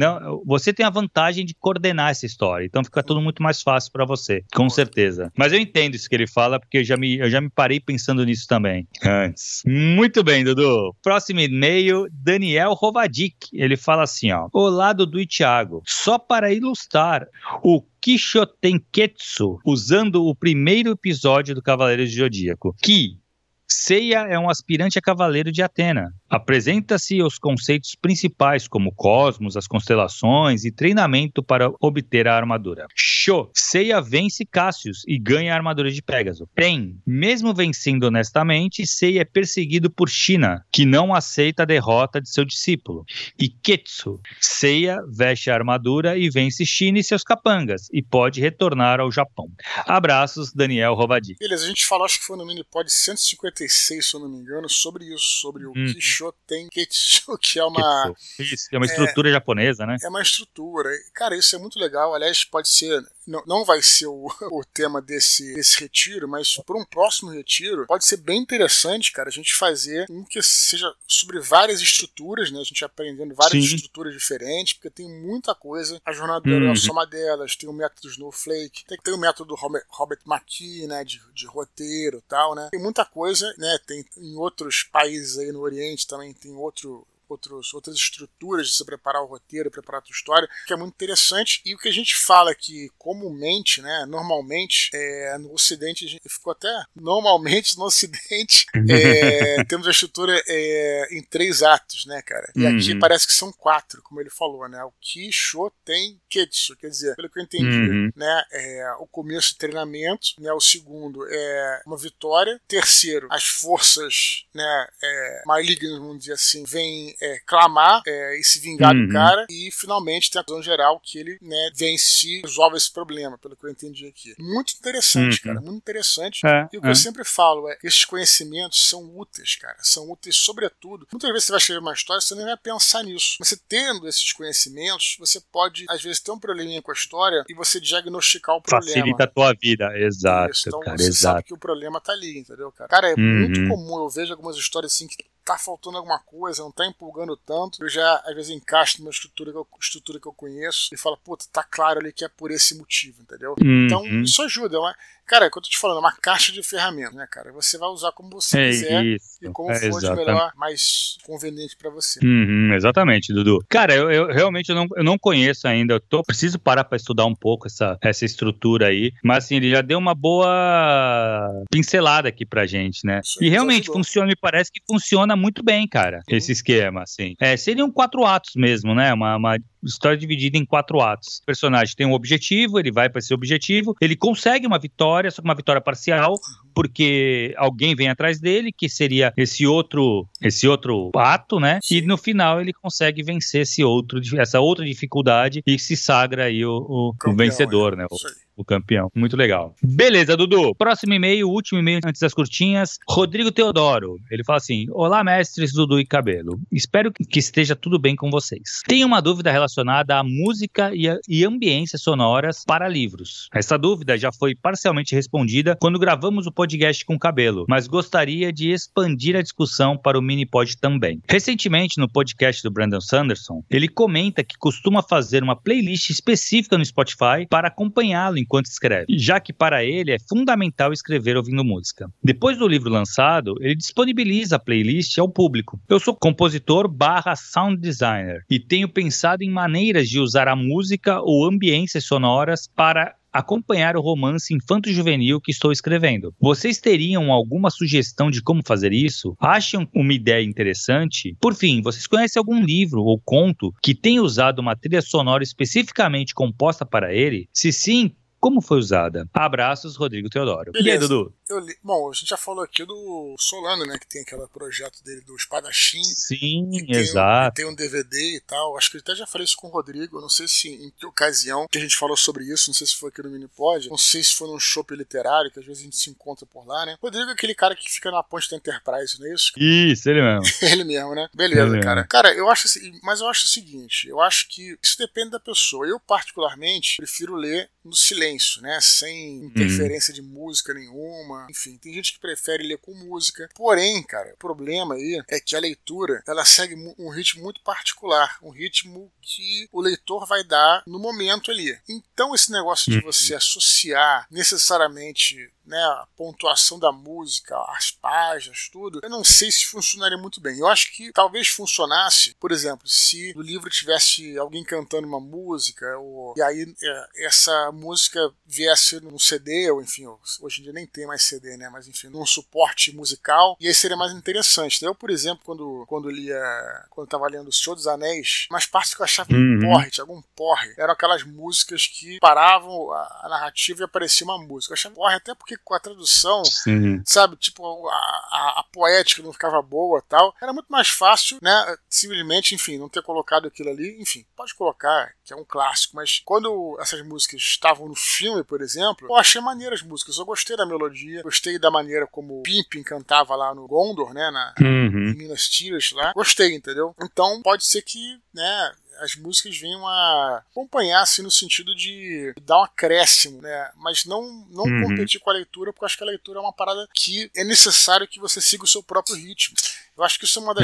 você tem a vantagem de coordenar essa história, então fica tudo muito mais fácil pra você, com certeza. Mas eu entendo isso que ele fala, porque eu já me parei pensando nisso também antes. Muito bem, Dudu. Próximo e-mail, Daniel Rovadic. Ele fala assim, ó: olá, Dudu e Thiago, só para ilustrar o Kishotenketsu, usando o primeiro episódio do Cavaleiros do Zodíaco, que Seiya é um aspirante a cavaleiro de Atena. Apresenta-se os conceitos principais, como cosmos, as constelações e treinamento para obter a armadura. Seiya vence Cassius e ganha a armadura de Pégaso. Mesmo vencendo honestamente, Seiya é perseguido por Shina, que não aceita a derrota de seu discípulo. E Ketsu, Seiya veste a armadura e vence Shina e seus capangas, e pode retornar ao Japão. Abraços, Daniel Rovadi. Beleza, a gente falou, acho que foi no Minipod 156, se eu não me engano, sobre isso, sobre o Kishotenketsu, que é uma... Isso, é uma estrutura japonesa, né? É uma estrutura. Cara, isso é muito legal. Aliás, pode ser... Não vai ser o tema desse retiro, mas por um próximo retiro, pode ser bem interessante, cara, a gente fazer um que seja sobre várias estruturas, né? A gente aprendendo várias estruturas diferentes, porque tem muita coisa. A jornada do herói é só uma delas, tem o método Snowflake, tem o método Robert McKee, né? De roteiro e tal, né? Tem muita coisa, né? Tem em outros países aí no Oriente também tem outras estruturas de se preparar o roteiro, preparar a tua história, que é muito interessante. E o que a gente fala que comumente, né, normalmente, no Ocidente, ficou até normalmente no Ocidente, temos a estrutura em 3 atos, né, cara? E aqui parece que são 4, como ele falou, né? O Kishotenketsu, quer dizer, pelo que eu entendi, né, o começo do treinamento, né, o segundo é uma vitória, terceiro, as forças, né, malignas, vamos dizer assim, vêm clamar e se vingar do cara, e finalmente tem a visão geral que ele, né, vence, resolve esse problema, pelo que eu entendi aqui. Muito interessante, cara, muito interessante. E o que eu sempre falo é que esses conhecimentos são úteis, cara, são úteis sobretudo. Muitas vezes você vai escrever uma história, você nem vai pensar nisso. Mas você tendo esses conhecimentos, você pode, às vezes, ter um probleminha com a história e você diagnosticar o problema. Facilita a tua vida, exato. Isso. Então cara, você sabe que o problema tá ali, entendeu, cara? Cara, é muito comum, eu vejo algumas histórias assim que tá faltando alguma coisa, não tá empolgando tanto, eu já às vezes encaixo numa estrutura que eu conheço e falo, puta, tá claro ali que é por esse motivo, entendeu? Então isso ajuda, não é? Cara, é o que eu tô te falando, é uma caixa de ferramentas, né, cara? Você vai usar como você quiser e como for de melhor, mais conveniente pra você. Exatamente, Dudu. Cara, eu realmente eu não conheço ainda, preciso parar pra estudar um pouco essa estrutura aí, mas assim, ele já deu uma boa pincelada aqui pra gente, né? E realmente funciona, me parece que funciona muito bem, cara, esse esquema, assim. Seriam 4 atos mesmo, né? Uma história dividida em 4 atos. O personagem tem um objetivo, ele vai para esse objetivo, ele consegue uma vitória, só que uma vitória parcial, porque alguém vem atrás dele, que seria esse outro ato, né? E no final ele consegue vencer essa outra dificuldade e se sagra aí o vencedor, né? O campeão. Muito legal. Beleza, Dudu. Próximo e-mail, último e-mail antes das curtinhas. Rodrigo Teodoro. Ele fala assim: olá, mestres Dudu e Cabelo. Espero que esteja tudo bem com vocês. Tenho uma dúvida relacionada à música e ambiências sonoras para livros. Essa dúvida já foi parcialmente respondida quando gravamos o podcast com o Cabelo, mas gostaria de expandir a discussão para o Minipod também. Recentemente, no podcast do Brandon Sanderson, ele comenta que costuma fazer uma playlist específica no Spotify para acompanhá-lo enquanto escreve, já que para ele é fundamental escrever ouvindo música. Depois do livro lançado, ele disponibiliza a playlist ao público. Eu sou compositor / sound designer e tenho pensado em maneiras de usar a música ou ambiências sonoras para acompanhar o romance infanto-juvenil que estou escrevendo. Vocês teriam alguma sugestão de como fazer isso? Acham uma ideia interessante? Por fim, vocês conhecem algum livro ou conto que tenha usado uma trilha sonora especificamente composta para ele? Se sim, como foi usada? Abraços, Rodrigo Teodoro. Beleza. E aí, Dudu? Bom, a gente já falou aqui do Solano, né? Que tem aquele projeto dele do Espadachim. Sim, exato. Tem um DVD e tal. Acho que eu até já falei isso com o Rodrigo. Eu não sei se em que ocasião que a gente falou sobre isso. Não sei se foi aqui no Minipod. Não sei se foi num shopping literário, que às vezes a gente se encontra por lá, né? Rodrigo é aquele cara que fica na ponte da Enterprise, não é isso? Isso, ele mesmo. Ele mesmo, né? Beleza, cara. Cara, eu acho assim, mas eu acho o seguinte. Eu acho que isso depende da pessoa. Eu, particularmente, prefiro ler no silêncio, né? Sem interferência de música nenhuma. Enfim, tem gente que prefere ler com música. Porém, cara, o problema aí é que a leitura, ela segue um ritmo muito particular. Um ritmo que o leitor vai dar no momento ali. Então, esse negócio de você associar necessariamente, né, a pontuação da música, as páginas, tudo, eu não sei se funcionaria muito bem. Eu acho que talvez funcionasse, por exemplo, se no livro tivesse alguém cantando uma música, e aí essa música viesse num CD, ou enfim, hoje em dia nem tem mais CD, né, mas enfim, num suporte musical, e aí seria mais interessante. Eu, por exemplo, quando eu tava lendo O Senhor dos Anéis, umas partes que eu achava tinha algum porre, eram aquelas músicas que paravam a narrativa e aparecia uma música. Eu achava porre, até porque com a tradução, sabe, tipo, a poética não ficava boa e tal. Era muito mais fácil, né, simplesmente, enfim, não ter colocado aquilo ali. Enfim, pode colocar, que é um clássico, mas quando essas músicas estavam no filme, por exemplo, eu achei maneiras as músicas. Eu gostei da melodia, gostei da maneira como o Pippin cantava lá no Gondor, né, em Minas Tirith lá. Gostei, entendeu? Então, pode ser que, né, as músicas venham a acompanhar, assim, no sentido de dar um acréscimo, né? Mas não competir com a leitura, porque eu acho que a leitura é uma parada que é necessário que você siga o seu próprio ritmo. Eu acho que isso é uma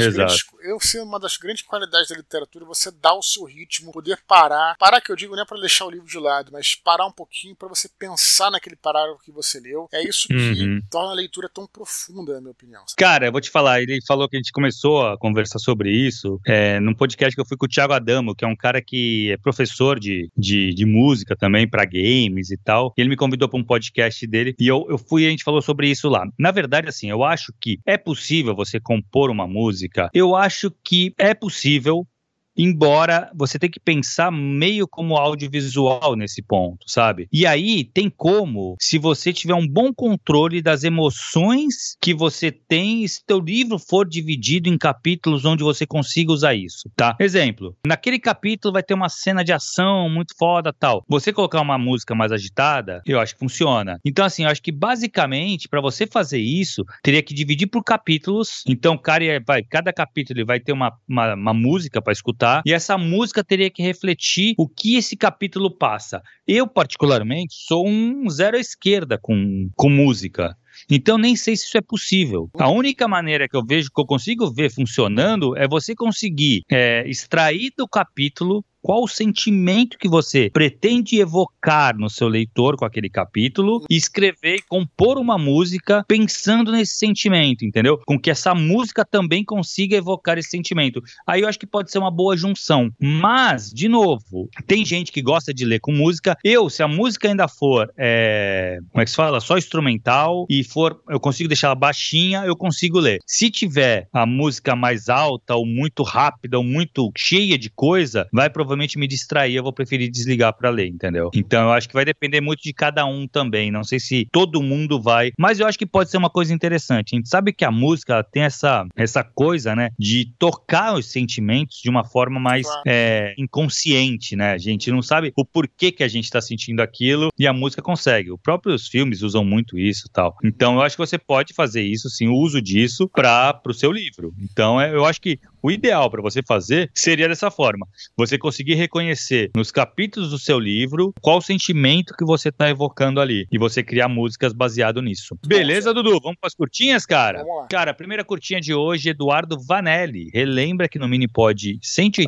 das grandes qualidades da literatura, você dar o seu ritmo, poder parar que eu digo não é para deixar o livro de lado, mas parar um pouquinho para você pensar naquele parágrafo que você leu. É isso que torna a leitura tão profunda, na minha opinião. Sabe? Cara, eu vou te falar, ele falou que a gente começou a conversar sobre isso num podcast que eu fui com o Thiago Adamo, que é um cara que é professor de música também para games e tal. E ele me convidou para um podcast dele e eu fui e a gente falou sobre isso lá. Na verdade, assim, eu acho que é possível você compor uma música. Eu acho que é possível, embora você tenha que pensar meio como audiovisual nesse ponto, sabe? E aí tem como, se você tiver um bom controle das emoções que você tem, e se teu livro for dividido em capítulos onde você consiga usar isso, tá? Exemplo, naquele capítulo vai ter uma cena de ação muito foda, tal. Você colocar uma música mais agitada, eu acho que funciona. Então, assim, eu acho que basicamente, para você fazer isso, teria que dividir por capítulos. Então, cada capítulo ele vai ter uma música para escutar, e essa música teria que refletir o que esse capítulo passa. Eu, particularmente, sou um zero à esquerda com música. Então, nem sei se isso é possível. A única maneira que eu vejo, que eu consigo ver funcionando, é você conseguir extrair do capítulo qual o sentimento que você pretende evocar no seu leitor com aquele capítulo, e escrever e compor uma música pensando nesse sentimento, entendeu? Com que essa música também consiga evocar esse sentimento. Aí eu acho que pode ser uma boa junção. Mas, de novo, tem gente que gosta de ler com música. Se a música ainda for, como é que se fala? Só instrumental, e eu consigo deixar ela baixinha, eu consigo ler. Se tiver a música mais alta, ou muito rápida, ou muito cheia de coisa, vai provavelmente me distrair, eu vou preferir desligar pra ler, entendeu? Então eu acho que vai depender muito de cada um também, não sei se todo mundo vai, mas eu acho que pode ser uma coisa interessante. A gente sabe que a música ela tem essa coisa, né, de tocar os sentimentos de uma forma mais inconsciente, né? A gente não sabe o porquê que a gente tá sentindo aquilo, e a música consegue. Os próprios filmes usam muito isso e tal. Então eu acho que você pode fazer isso, sim, o uso disso pro seu livro. Então eu acho que o ideal para você fazer seria dessa forma. Você conseguir reconhecer nos capítulos do seu livro qual o sentimento que você está evocando ali. E você criar músicas baseado nisso. Beleza, Dudu? Vamos para as curtinhas, cara? Vamos lá. Cara, a primeira curtinha de hoje, Eduardo Vanelli. Relembra que no Minipod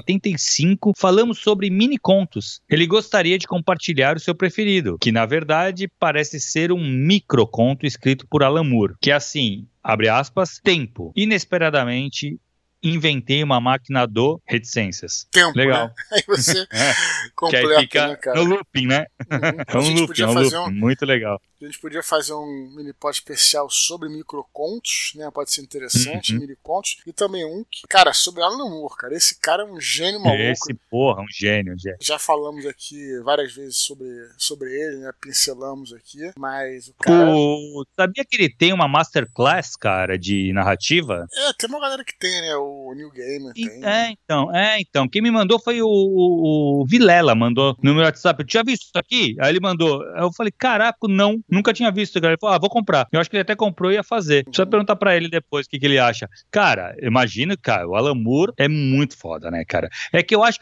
185 falamos sobre mini contos. Ele gostaria de compartilhar o seu preferido, que na verdade parece ser um microconto escrito por Alan Moore, que é assim, abre aspas, tempo. Inesperadamente inventei uma máquina do reticências. Tempo, legal. Né? Aí você completa, que aí fica, né, cara? no looping, né? É um looping, muito legal. A gente podia fazer um mini-pod especial sobre microcontos, né? Pode ser interessante, mini-contos. E também um que, cara, sobre Alan Moore, cara. Esse cara é um gênio maluco. Um gênio. Já falamos aqui várias vezes sobre ele, né? Pincelamos aqui, mas o cara... Sabia que ele tem uma masterclass, cara, de narrativa? Tem uma galera que tem, né? O New Gamer tem. Então. Quem me mandou foi o Vilela, mandou no meu WhatsApp. Eu tinha visto isso aqui? Aí ele mandou. Eu falei, caraca, nunca tinha visto. Ele falou, vou comprar. Eu acho que ele até comprou e ia fazer. Só perguntar pra ele depois o que ele acha. Cara, imagina, cara, o Alan Moore é muito foda, né, cara? É que eu acho que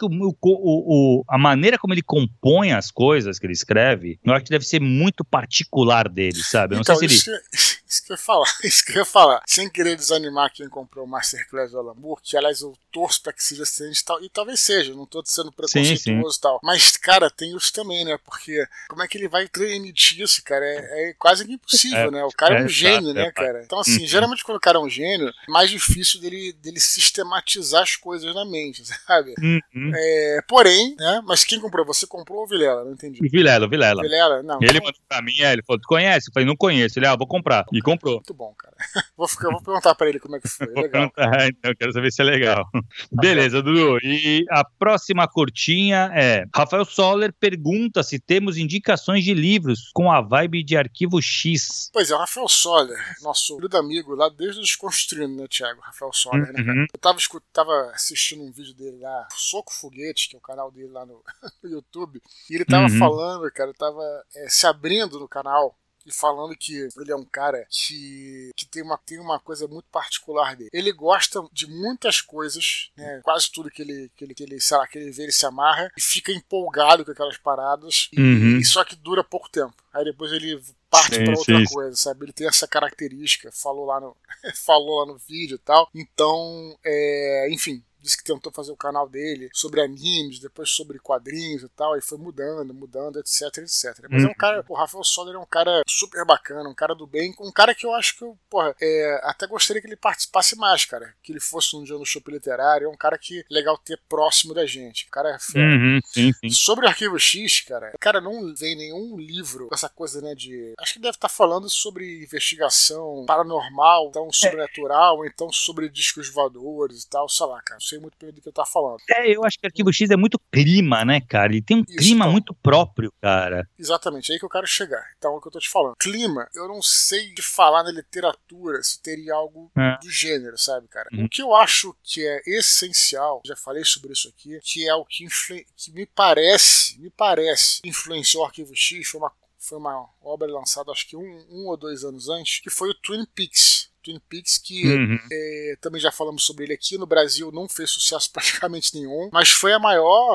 a maneira como ele compõe as coisas que ele escreve, eu acho que deve ser muito particular dele, sabe? Eu não sei se ele... Isso que eu ia falar. Sem querer desanimar quem comprou o Masterclass do Alan Moore, que aliás eu torço pra que seja excelente e tal, e talvez seja, não tô sendo preconceituoso e tal. Mas, cara, tem isso também, né? Porque como é que ele vai transmitir isso, cara? É quase impossível, né? O cara é um gênio, né, cara? Então, assim, geralmente quando o cara é um gênio, é mais difícil dele sistematizar as coisas na mente, sabe? Porém, né? Mas quem comprou? Você comprou ou o Vilela? Não entendi. Vilela. Vilela? Não. Ele mandou pra mim, ele falou, tu conhece? Eu falei, não conheço. Ele, vou comprar. E comprou. Muito bom, cara. Vou perguntar pra ele como é que foi. Legal. Então, quero saber se é legal. Beleza, Dudu. E a próxima curtinha é: Rafael Soller pergunta se temos indicações de livros com a vibe de Arquivo X. Pois é, o Rafael Soller, nosso querido amigo lá desde o Desconstruindo, né, Thiago? Rafael Soller, né, cara? Eu tava assistindo um vídeo dele lá, Soco Foguete, que é o canal dele lá no YouTube, e ele tava falando, cara, tava se abrindo no canal e falando que ele é um cara que tem uma coisa muito particular dele. Ele gosta de muitas coisas, né? Quase tudo que ele sei lá, que ele vê, ele se amarra e fica empolgado com aquelas paradas, e só que dura pouco tempo. Aí depois ele parte para outra coisa, sabe? Ele tem essa característica, falou lá no vídeo e tal. Então, enfim, disse que tentou fazer o canal dele sobre animes, depois sobre quadrinhos e tal, e foi mudando, etc. Mas é um cara, o Rafael Soller é um cara super bacana, um cara do bem, um cara que eu acho que até gostaria que ele participasse mais, cara, que ele fosse um dia no Shopping Literário, é um cara que é legal ter próximo da gente, o cara é fera. Sim. Sobre o Arquivo X, cara, não vem nenhum livro com essa coisa, né, acho que deve estar falando sobre investigação paranormal, então sobrenatural, ou então sobre discos voadores e tal, sei lá, cara, não sei muito bem do que eu tava falando. Eu acho que Arquivo X é muito clima, né, cara? Ele tem um clima muito próprio, cara. Exatamente, é aí que eu quero chegar. Então, é o que eu tô te falando. Clima, eu não sei de falar na literatura se teria algo do gênero, sabe, cara? O que eu acho que é essencial, já falei sobre isso aqui, que é o que me parece influenciou o Arquivo X, foi uma obra lançada acho que um ou 2 anos antes, que foi o Twin Peaks, que também já falamos sobre ele aqui. No Brasil não fez sucesso praticamente nenhum, mas foi a maior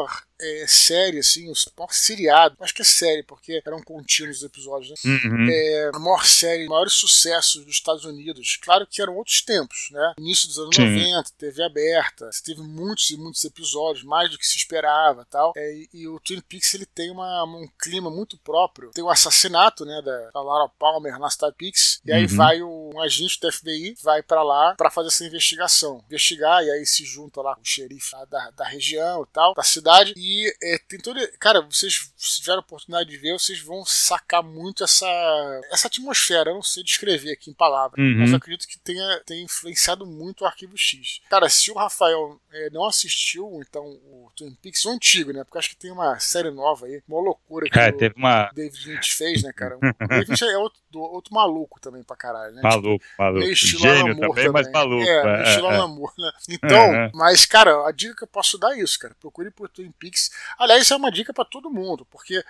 série, assim, o maior seriado, acho que é série, porque eram contínuos os episódios, né? A maior série, maiores sucessos dos Estados Unidos. Claro que eram outros tempos, né? Início dos anos 90, TV aberta, você teve muitos e muitos episódios, mais do que se esperava, tal. E o Twin Peaks, ele tem um clima muito próprio. Tem o assassinato, né, da Laura Palmer na Twin Peaks, e aí vai um agente do FBI, vai pra lá pra fazer essa investigar, e aí se junta lá com o xerife da região e tal, da cidade, e tem todo... Cara, vocês tiveram a oportunidade de ver, vocês vão sacar muito essa atmosfera. Eu não sei descrever aqui em palavras, mas eu acredito que tenha influenciado muito o Arquivo X. Cara, se o Rafael não assistiu, então, o Twin Peaks, o antigo, né, porque acho que tem uma série nova aí, uma loucura que o David Lynch fez, né, cara? O David Lynch é outro maluco também pra caralho, né? Maluco. Meio estilo Gênio também, mas maluco. Meio estilo Alan Moore, né? Então, mas, cara, a dica que eu posso dar é isso, cara. Procure por Twin Peaks. Aliás, isso é uma dica pra todo mundo, porque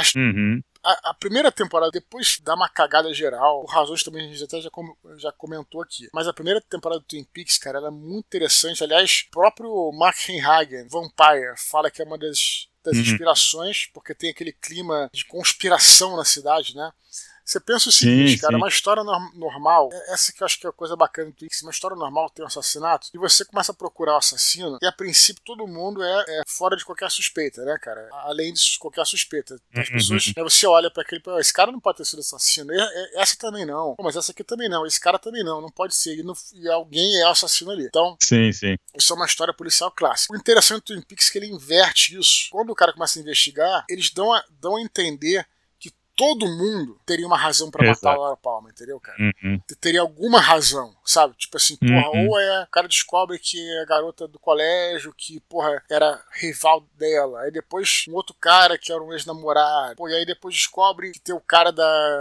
a primeira temporada, depois dá uma cagada geral, por razões também a gente até já comentou aqui, mas a primeira temporada do Twin Peaks, cara, ela é muito interessante. Aliás, o próprio Mark Henhagen, Vampire, fala que é uma das inspirações, porque tem aquele clima de conspiração na cidade, né? Você pensa o seguinte, cara, uma história normal, essa que eu acho que é a coisa bacana do Twin Peaks, uma história normal tem um assassinato, e você começa a procurar o assassino, e a princípio todo mundo é fora de qualquer suspeita, né, cara? Além de qualquer suspeita. As pessoas, você olha pra aquele, esse cara não pode ter sido assassino, essa também não, mas essa aqui também não, esse cara também não pode ser, e alguém é o assassino ali. Então, isso é uma história policial clássica. O interessante do Twin Peaks é que ele inverte isso. Quando o cara começa a investigar, eles dão a entender todo mundo teria uma razão pra matar a Laura Palmer, entendeu, cara? Teria alguma razão, sabe? Tipo assim, porra, ou o cara descobre que é a garota do colégio, que, porra, era rival dela. Aí depois um outro cara que era um ex-namorado. Pô, e aí depois descobre que tem o cara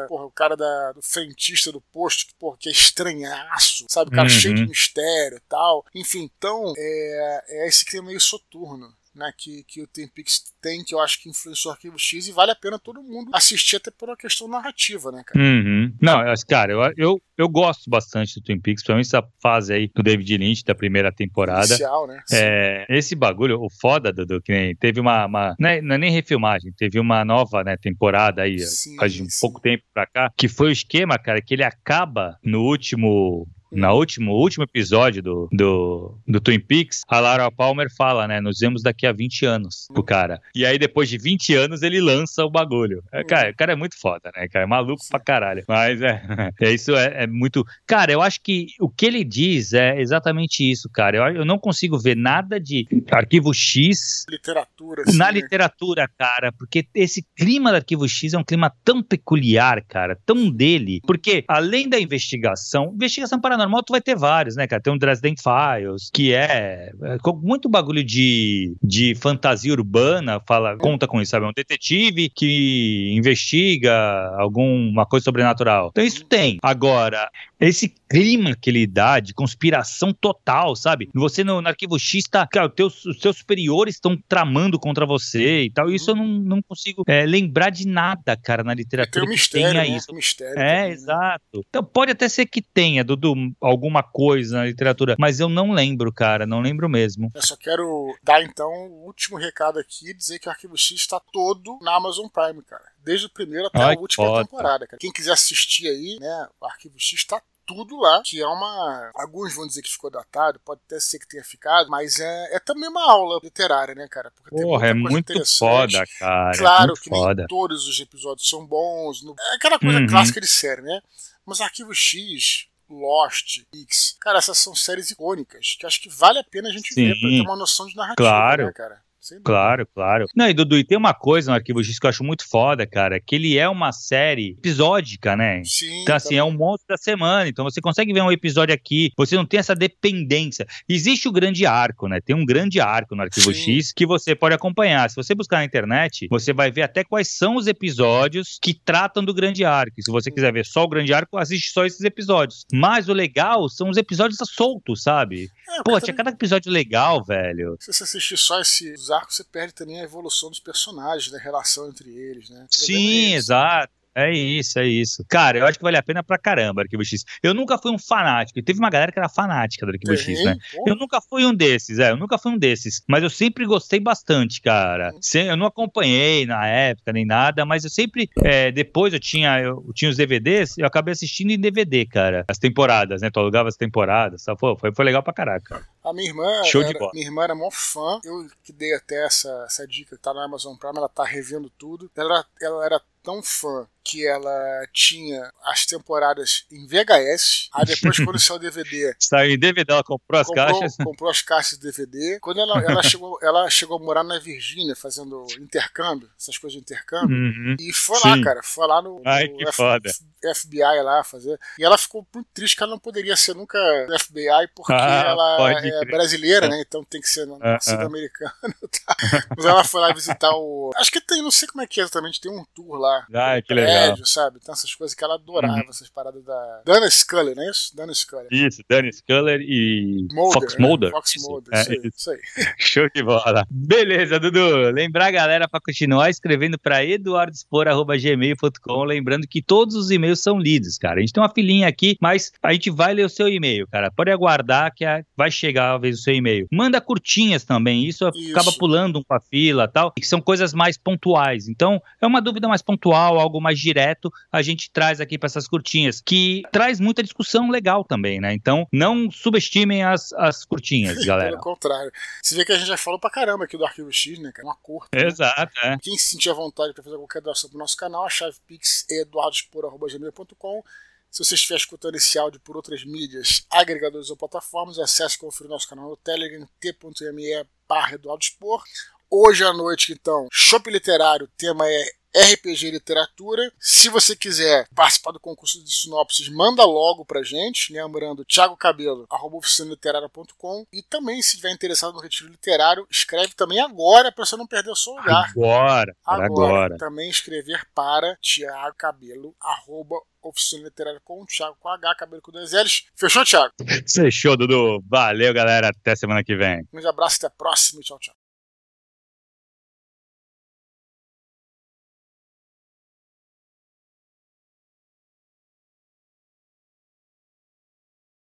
do frentista do posto, que, porra, que é estranhaço, sabe? O cara cheio de mistério e tal. Enfim, então, é esse clima meio soturno, né, que o Twin Peaks tem, que eu acho que influenciou o Arquivo X, e vale a pena todo mundo assistir, até por uma questão narrativa, né, cara? Não, cara, eu gosto bastante do Twin Peaks, principalmente essa fase aí do David Lynch, da primeira temporada. Inicial, né? Esse bagulho, o foda do que nem teve não é nem refilmagem, teve uma nova, né, temporada aí, faz um pouco tempo pra cá, que foi o esquema, cara, que ele acaba no último episódio do Twin Peaks, a Laura Palmer fala, né, nos vemos daqui a 20 anos pro cara. E aí, depois de 20 anos, ele lança o bagulho. Cara, o cara é muito foda, né, cara? É maluco pra caralho. Mas isso é muito... Cara, eu acho que o que ele diz é exatamente isso, cara. Eu não consigo ver nada de Arquivo X literatura, na literatura, cara, porque esse clima do Arquivo X é um clima tão peculiar, cara, tão dele. Porque, além da investigação paranormal, tu vai ter vários, né, cara? Tem um Dresden Files, que é muito bagulho de fantasia urbana, conta com isso, sabe? É um detetive que investiga alguma coisa sobrenatural. Então isso tem. Agora, esse clima que ele dá de conspiração total, sabe? Você no Arquivo X cara, os seus superiores estão tramando contra você e tal. Isso eu não consigo lembrar de nada, cara, na literatura tem mistério, tenha né? isso. Mistério também, exato. Né? Então pode até ser que tenha, alguma coisa na literatura, mas eu não lembro, cara, não lembro mesmo. Eu só quero dar, então, o último recado aqui, dizer que o Arquivo X está todo na Amazon Prime, cara. Desde o primeiro até a última temporada, cara. Quem quiser assistir aí, né, o Arquivo X está tudo lá, que é alguns vão dizer que ficou datado, pode até ser que tenha ficado, mas é também uma aula literária, né, cara? Porque tem muita coisa muito foda, cara. Claro que nem todos os episódios são bons, é aquela coisa clássica de série, né? Mas Arquivo X, Lost, X, cara, essas são séries icônicas, que acho que vale a pena a gente ver pra ter uma noção de narrativa, né, cara? Claro. Não, e Dudu, e tem uma coisa no Arquivo X que eu acho muito foda, cara, que ele é uma série episódica, né? Sim, então, assim, é um monstro da semana, então você consegue ver um episódio aqui, você não tem essa dependência. Existe o grande arco, né? Tem um grande arco no Arquivo X que você pode acompanhar. Se você buscar na internet, você vai ver até quais são os episódios que tratam do grande arco. E se você quiser ver só o grande arco, assiste só esses episódios. Mas o legal são os episódios soltos, sabe? Pô, tinha cada episódio legal, velho. Se você assistir só esses arcos, você perde também a evolução dos personagens, né? A relação entre eles, né? Sim, exato. É isso, é isso. Cara, eu acho que vale a pena pra caramba Arquivo X. Eu nunca fui um fanático. Teve uma galera que era fanática do Arquivo X, né? Eu nunca fui um desses. Mas eu sempre gostei bastante, cara. Eu não acompanhei na época nem nada, mas eu sempre, depois eu tinha os DVDs, eu acabei assistindo em DVD, cara. As temporadas, né? Tu alugava as temporadas. Foi legal pra caraca. A minha irmã, show de bola. Minha irmã era mó fã. Eu que dei até essa dica que tá na Amazon Prime, ela tá revendo tudo. Ela era tão fã que ela tinha as temporadas em VHS. Aí depois, quando saiu o DVD... Saiu em DVD, ela comprou as caixas. Comprou as caixas de DVD. Quando ela chegou a morar na Virgínia, fazendo intercâmbio, essas coisas de intercâmbio. E foi lá, cara. Foi lá no FBI lá fazer. E ela ficou muito triste que ela não poderia ser nunca do FBI porque ela é brasileira, né? Então tem que ser nascida americana. Tá? Mas ela foi lá visitar o... Acho que tem, não sei como é que é exatamente, tem um tour lá. Que legal. Sabe? Então essas coisas que ela adorava, essas paradas da Dana Scully, não é isso? Dana Scully. Isso, Dana Scully e Fox Mulder. Fox Mulder, isso aí. Show de bola. Beleza, Dudu. Lembrar a galera para continuar escrevendo para eduardospor@gmail.com, lembrando que todos os e-mails são lidos, cara. A gente tem uma filinha aqui, mas a gente vai ler o seu e-mail, cara. Pode aguardar que vai chegar a vez o seu e-mail. Manda curtinhas também, isso acaba pulando um pra fila e tal, que são coisas mais pontuais. Então, é uma dúvida mais pontual, algo mais direto, a gente traz aqui para essas curtinhas, que traz muita discussão legal também, né? Então, não subestimem as curtinhas, galera. Pelo contrário. Você vê que a gente já falou pra caramba aqui do Arquivo X, né, cara? Uma curta. Exato, né? Quem se sentir à vontade para fazer qualquer doação pro nosso canal, a chave Pix é eduardospor@gmail.com. Se você estiver escutando esse áudio por outras mídias, agregadores ou plataformas, acesse e confira o nosso canal no Telegram, t.me/eduardospor. Hoje à noite, então, Chopp Literário, o tema é RPG e Literatura. Se você quiser participar do concurso de sinopses, manda logo pra gente, lembrando Thiago Cabelo, @oficinaliterária.com, e também, se estiver interessado no retiro literário, escreve também agora para você não perder o seu lugar. Agora. Também escrever para Thiago Cabelo, @oficinaliterária com Thiago com H, Cabelo com 2 L's. Fechou, Thiago? Fechou, Dudu. Valeu, galera. Até semana que vem. Um grande abraço, até a próxima. Tchau, tchau.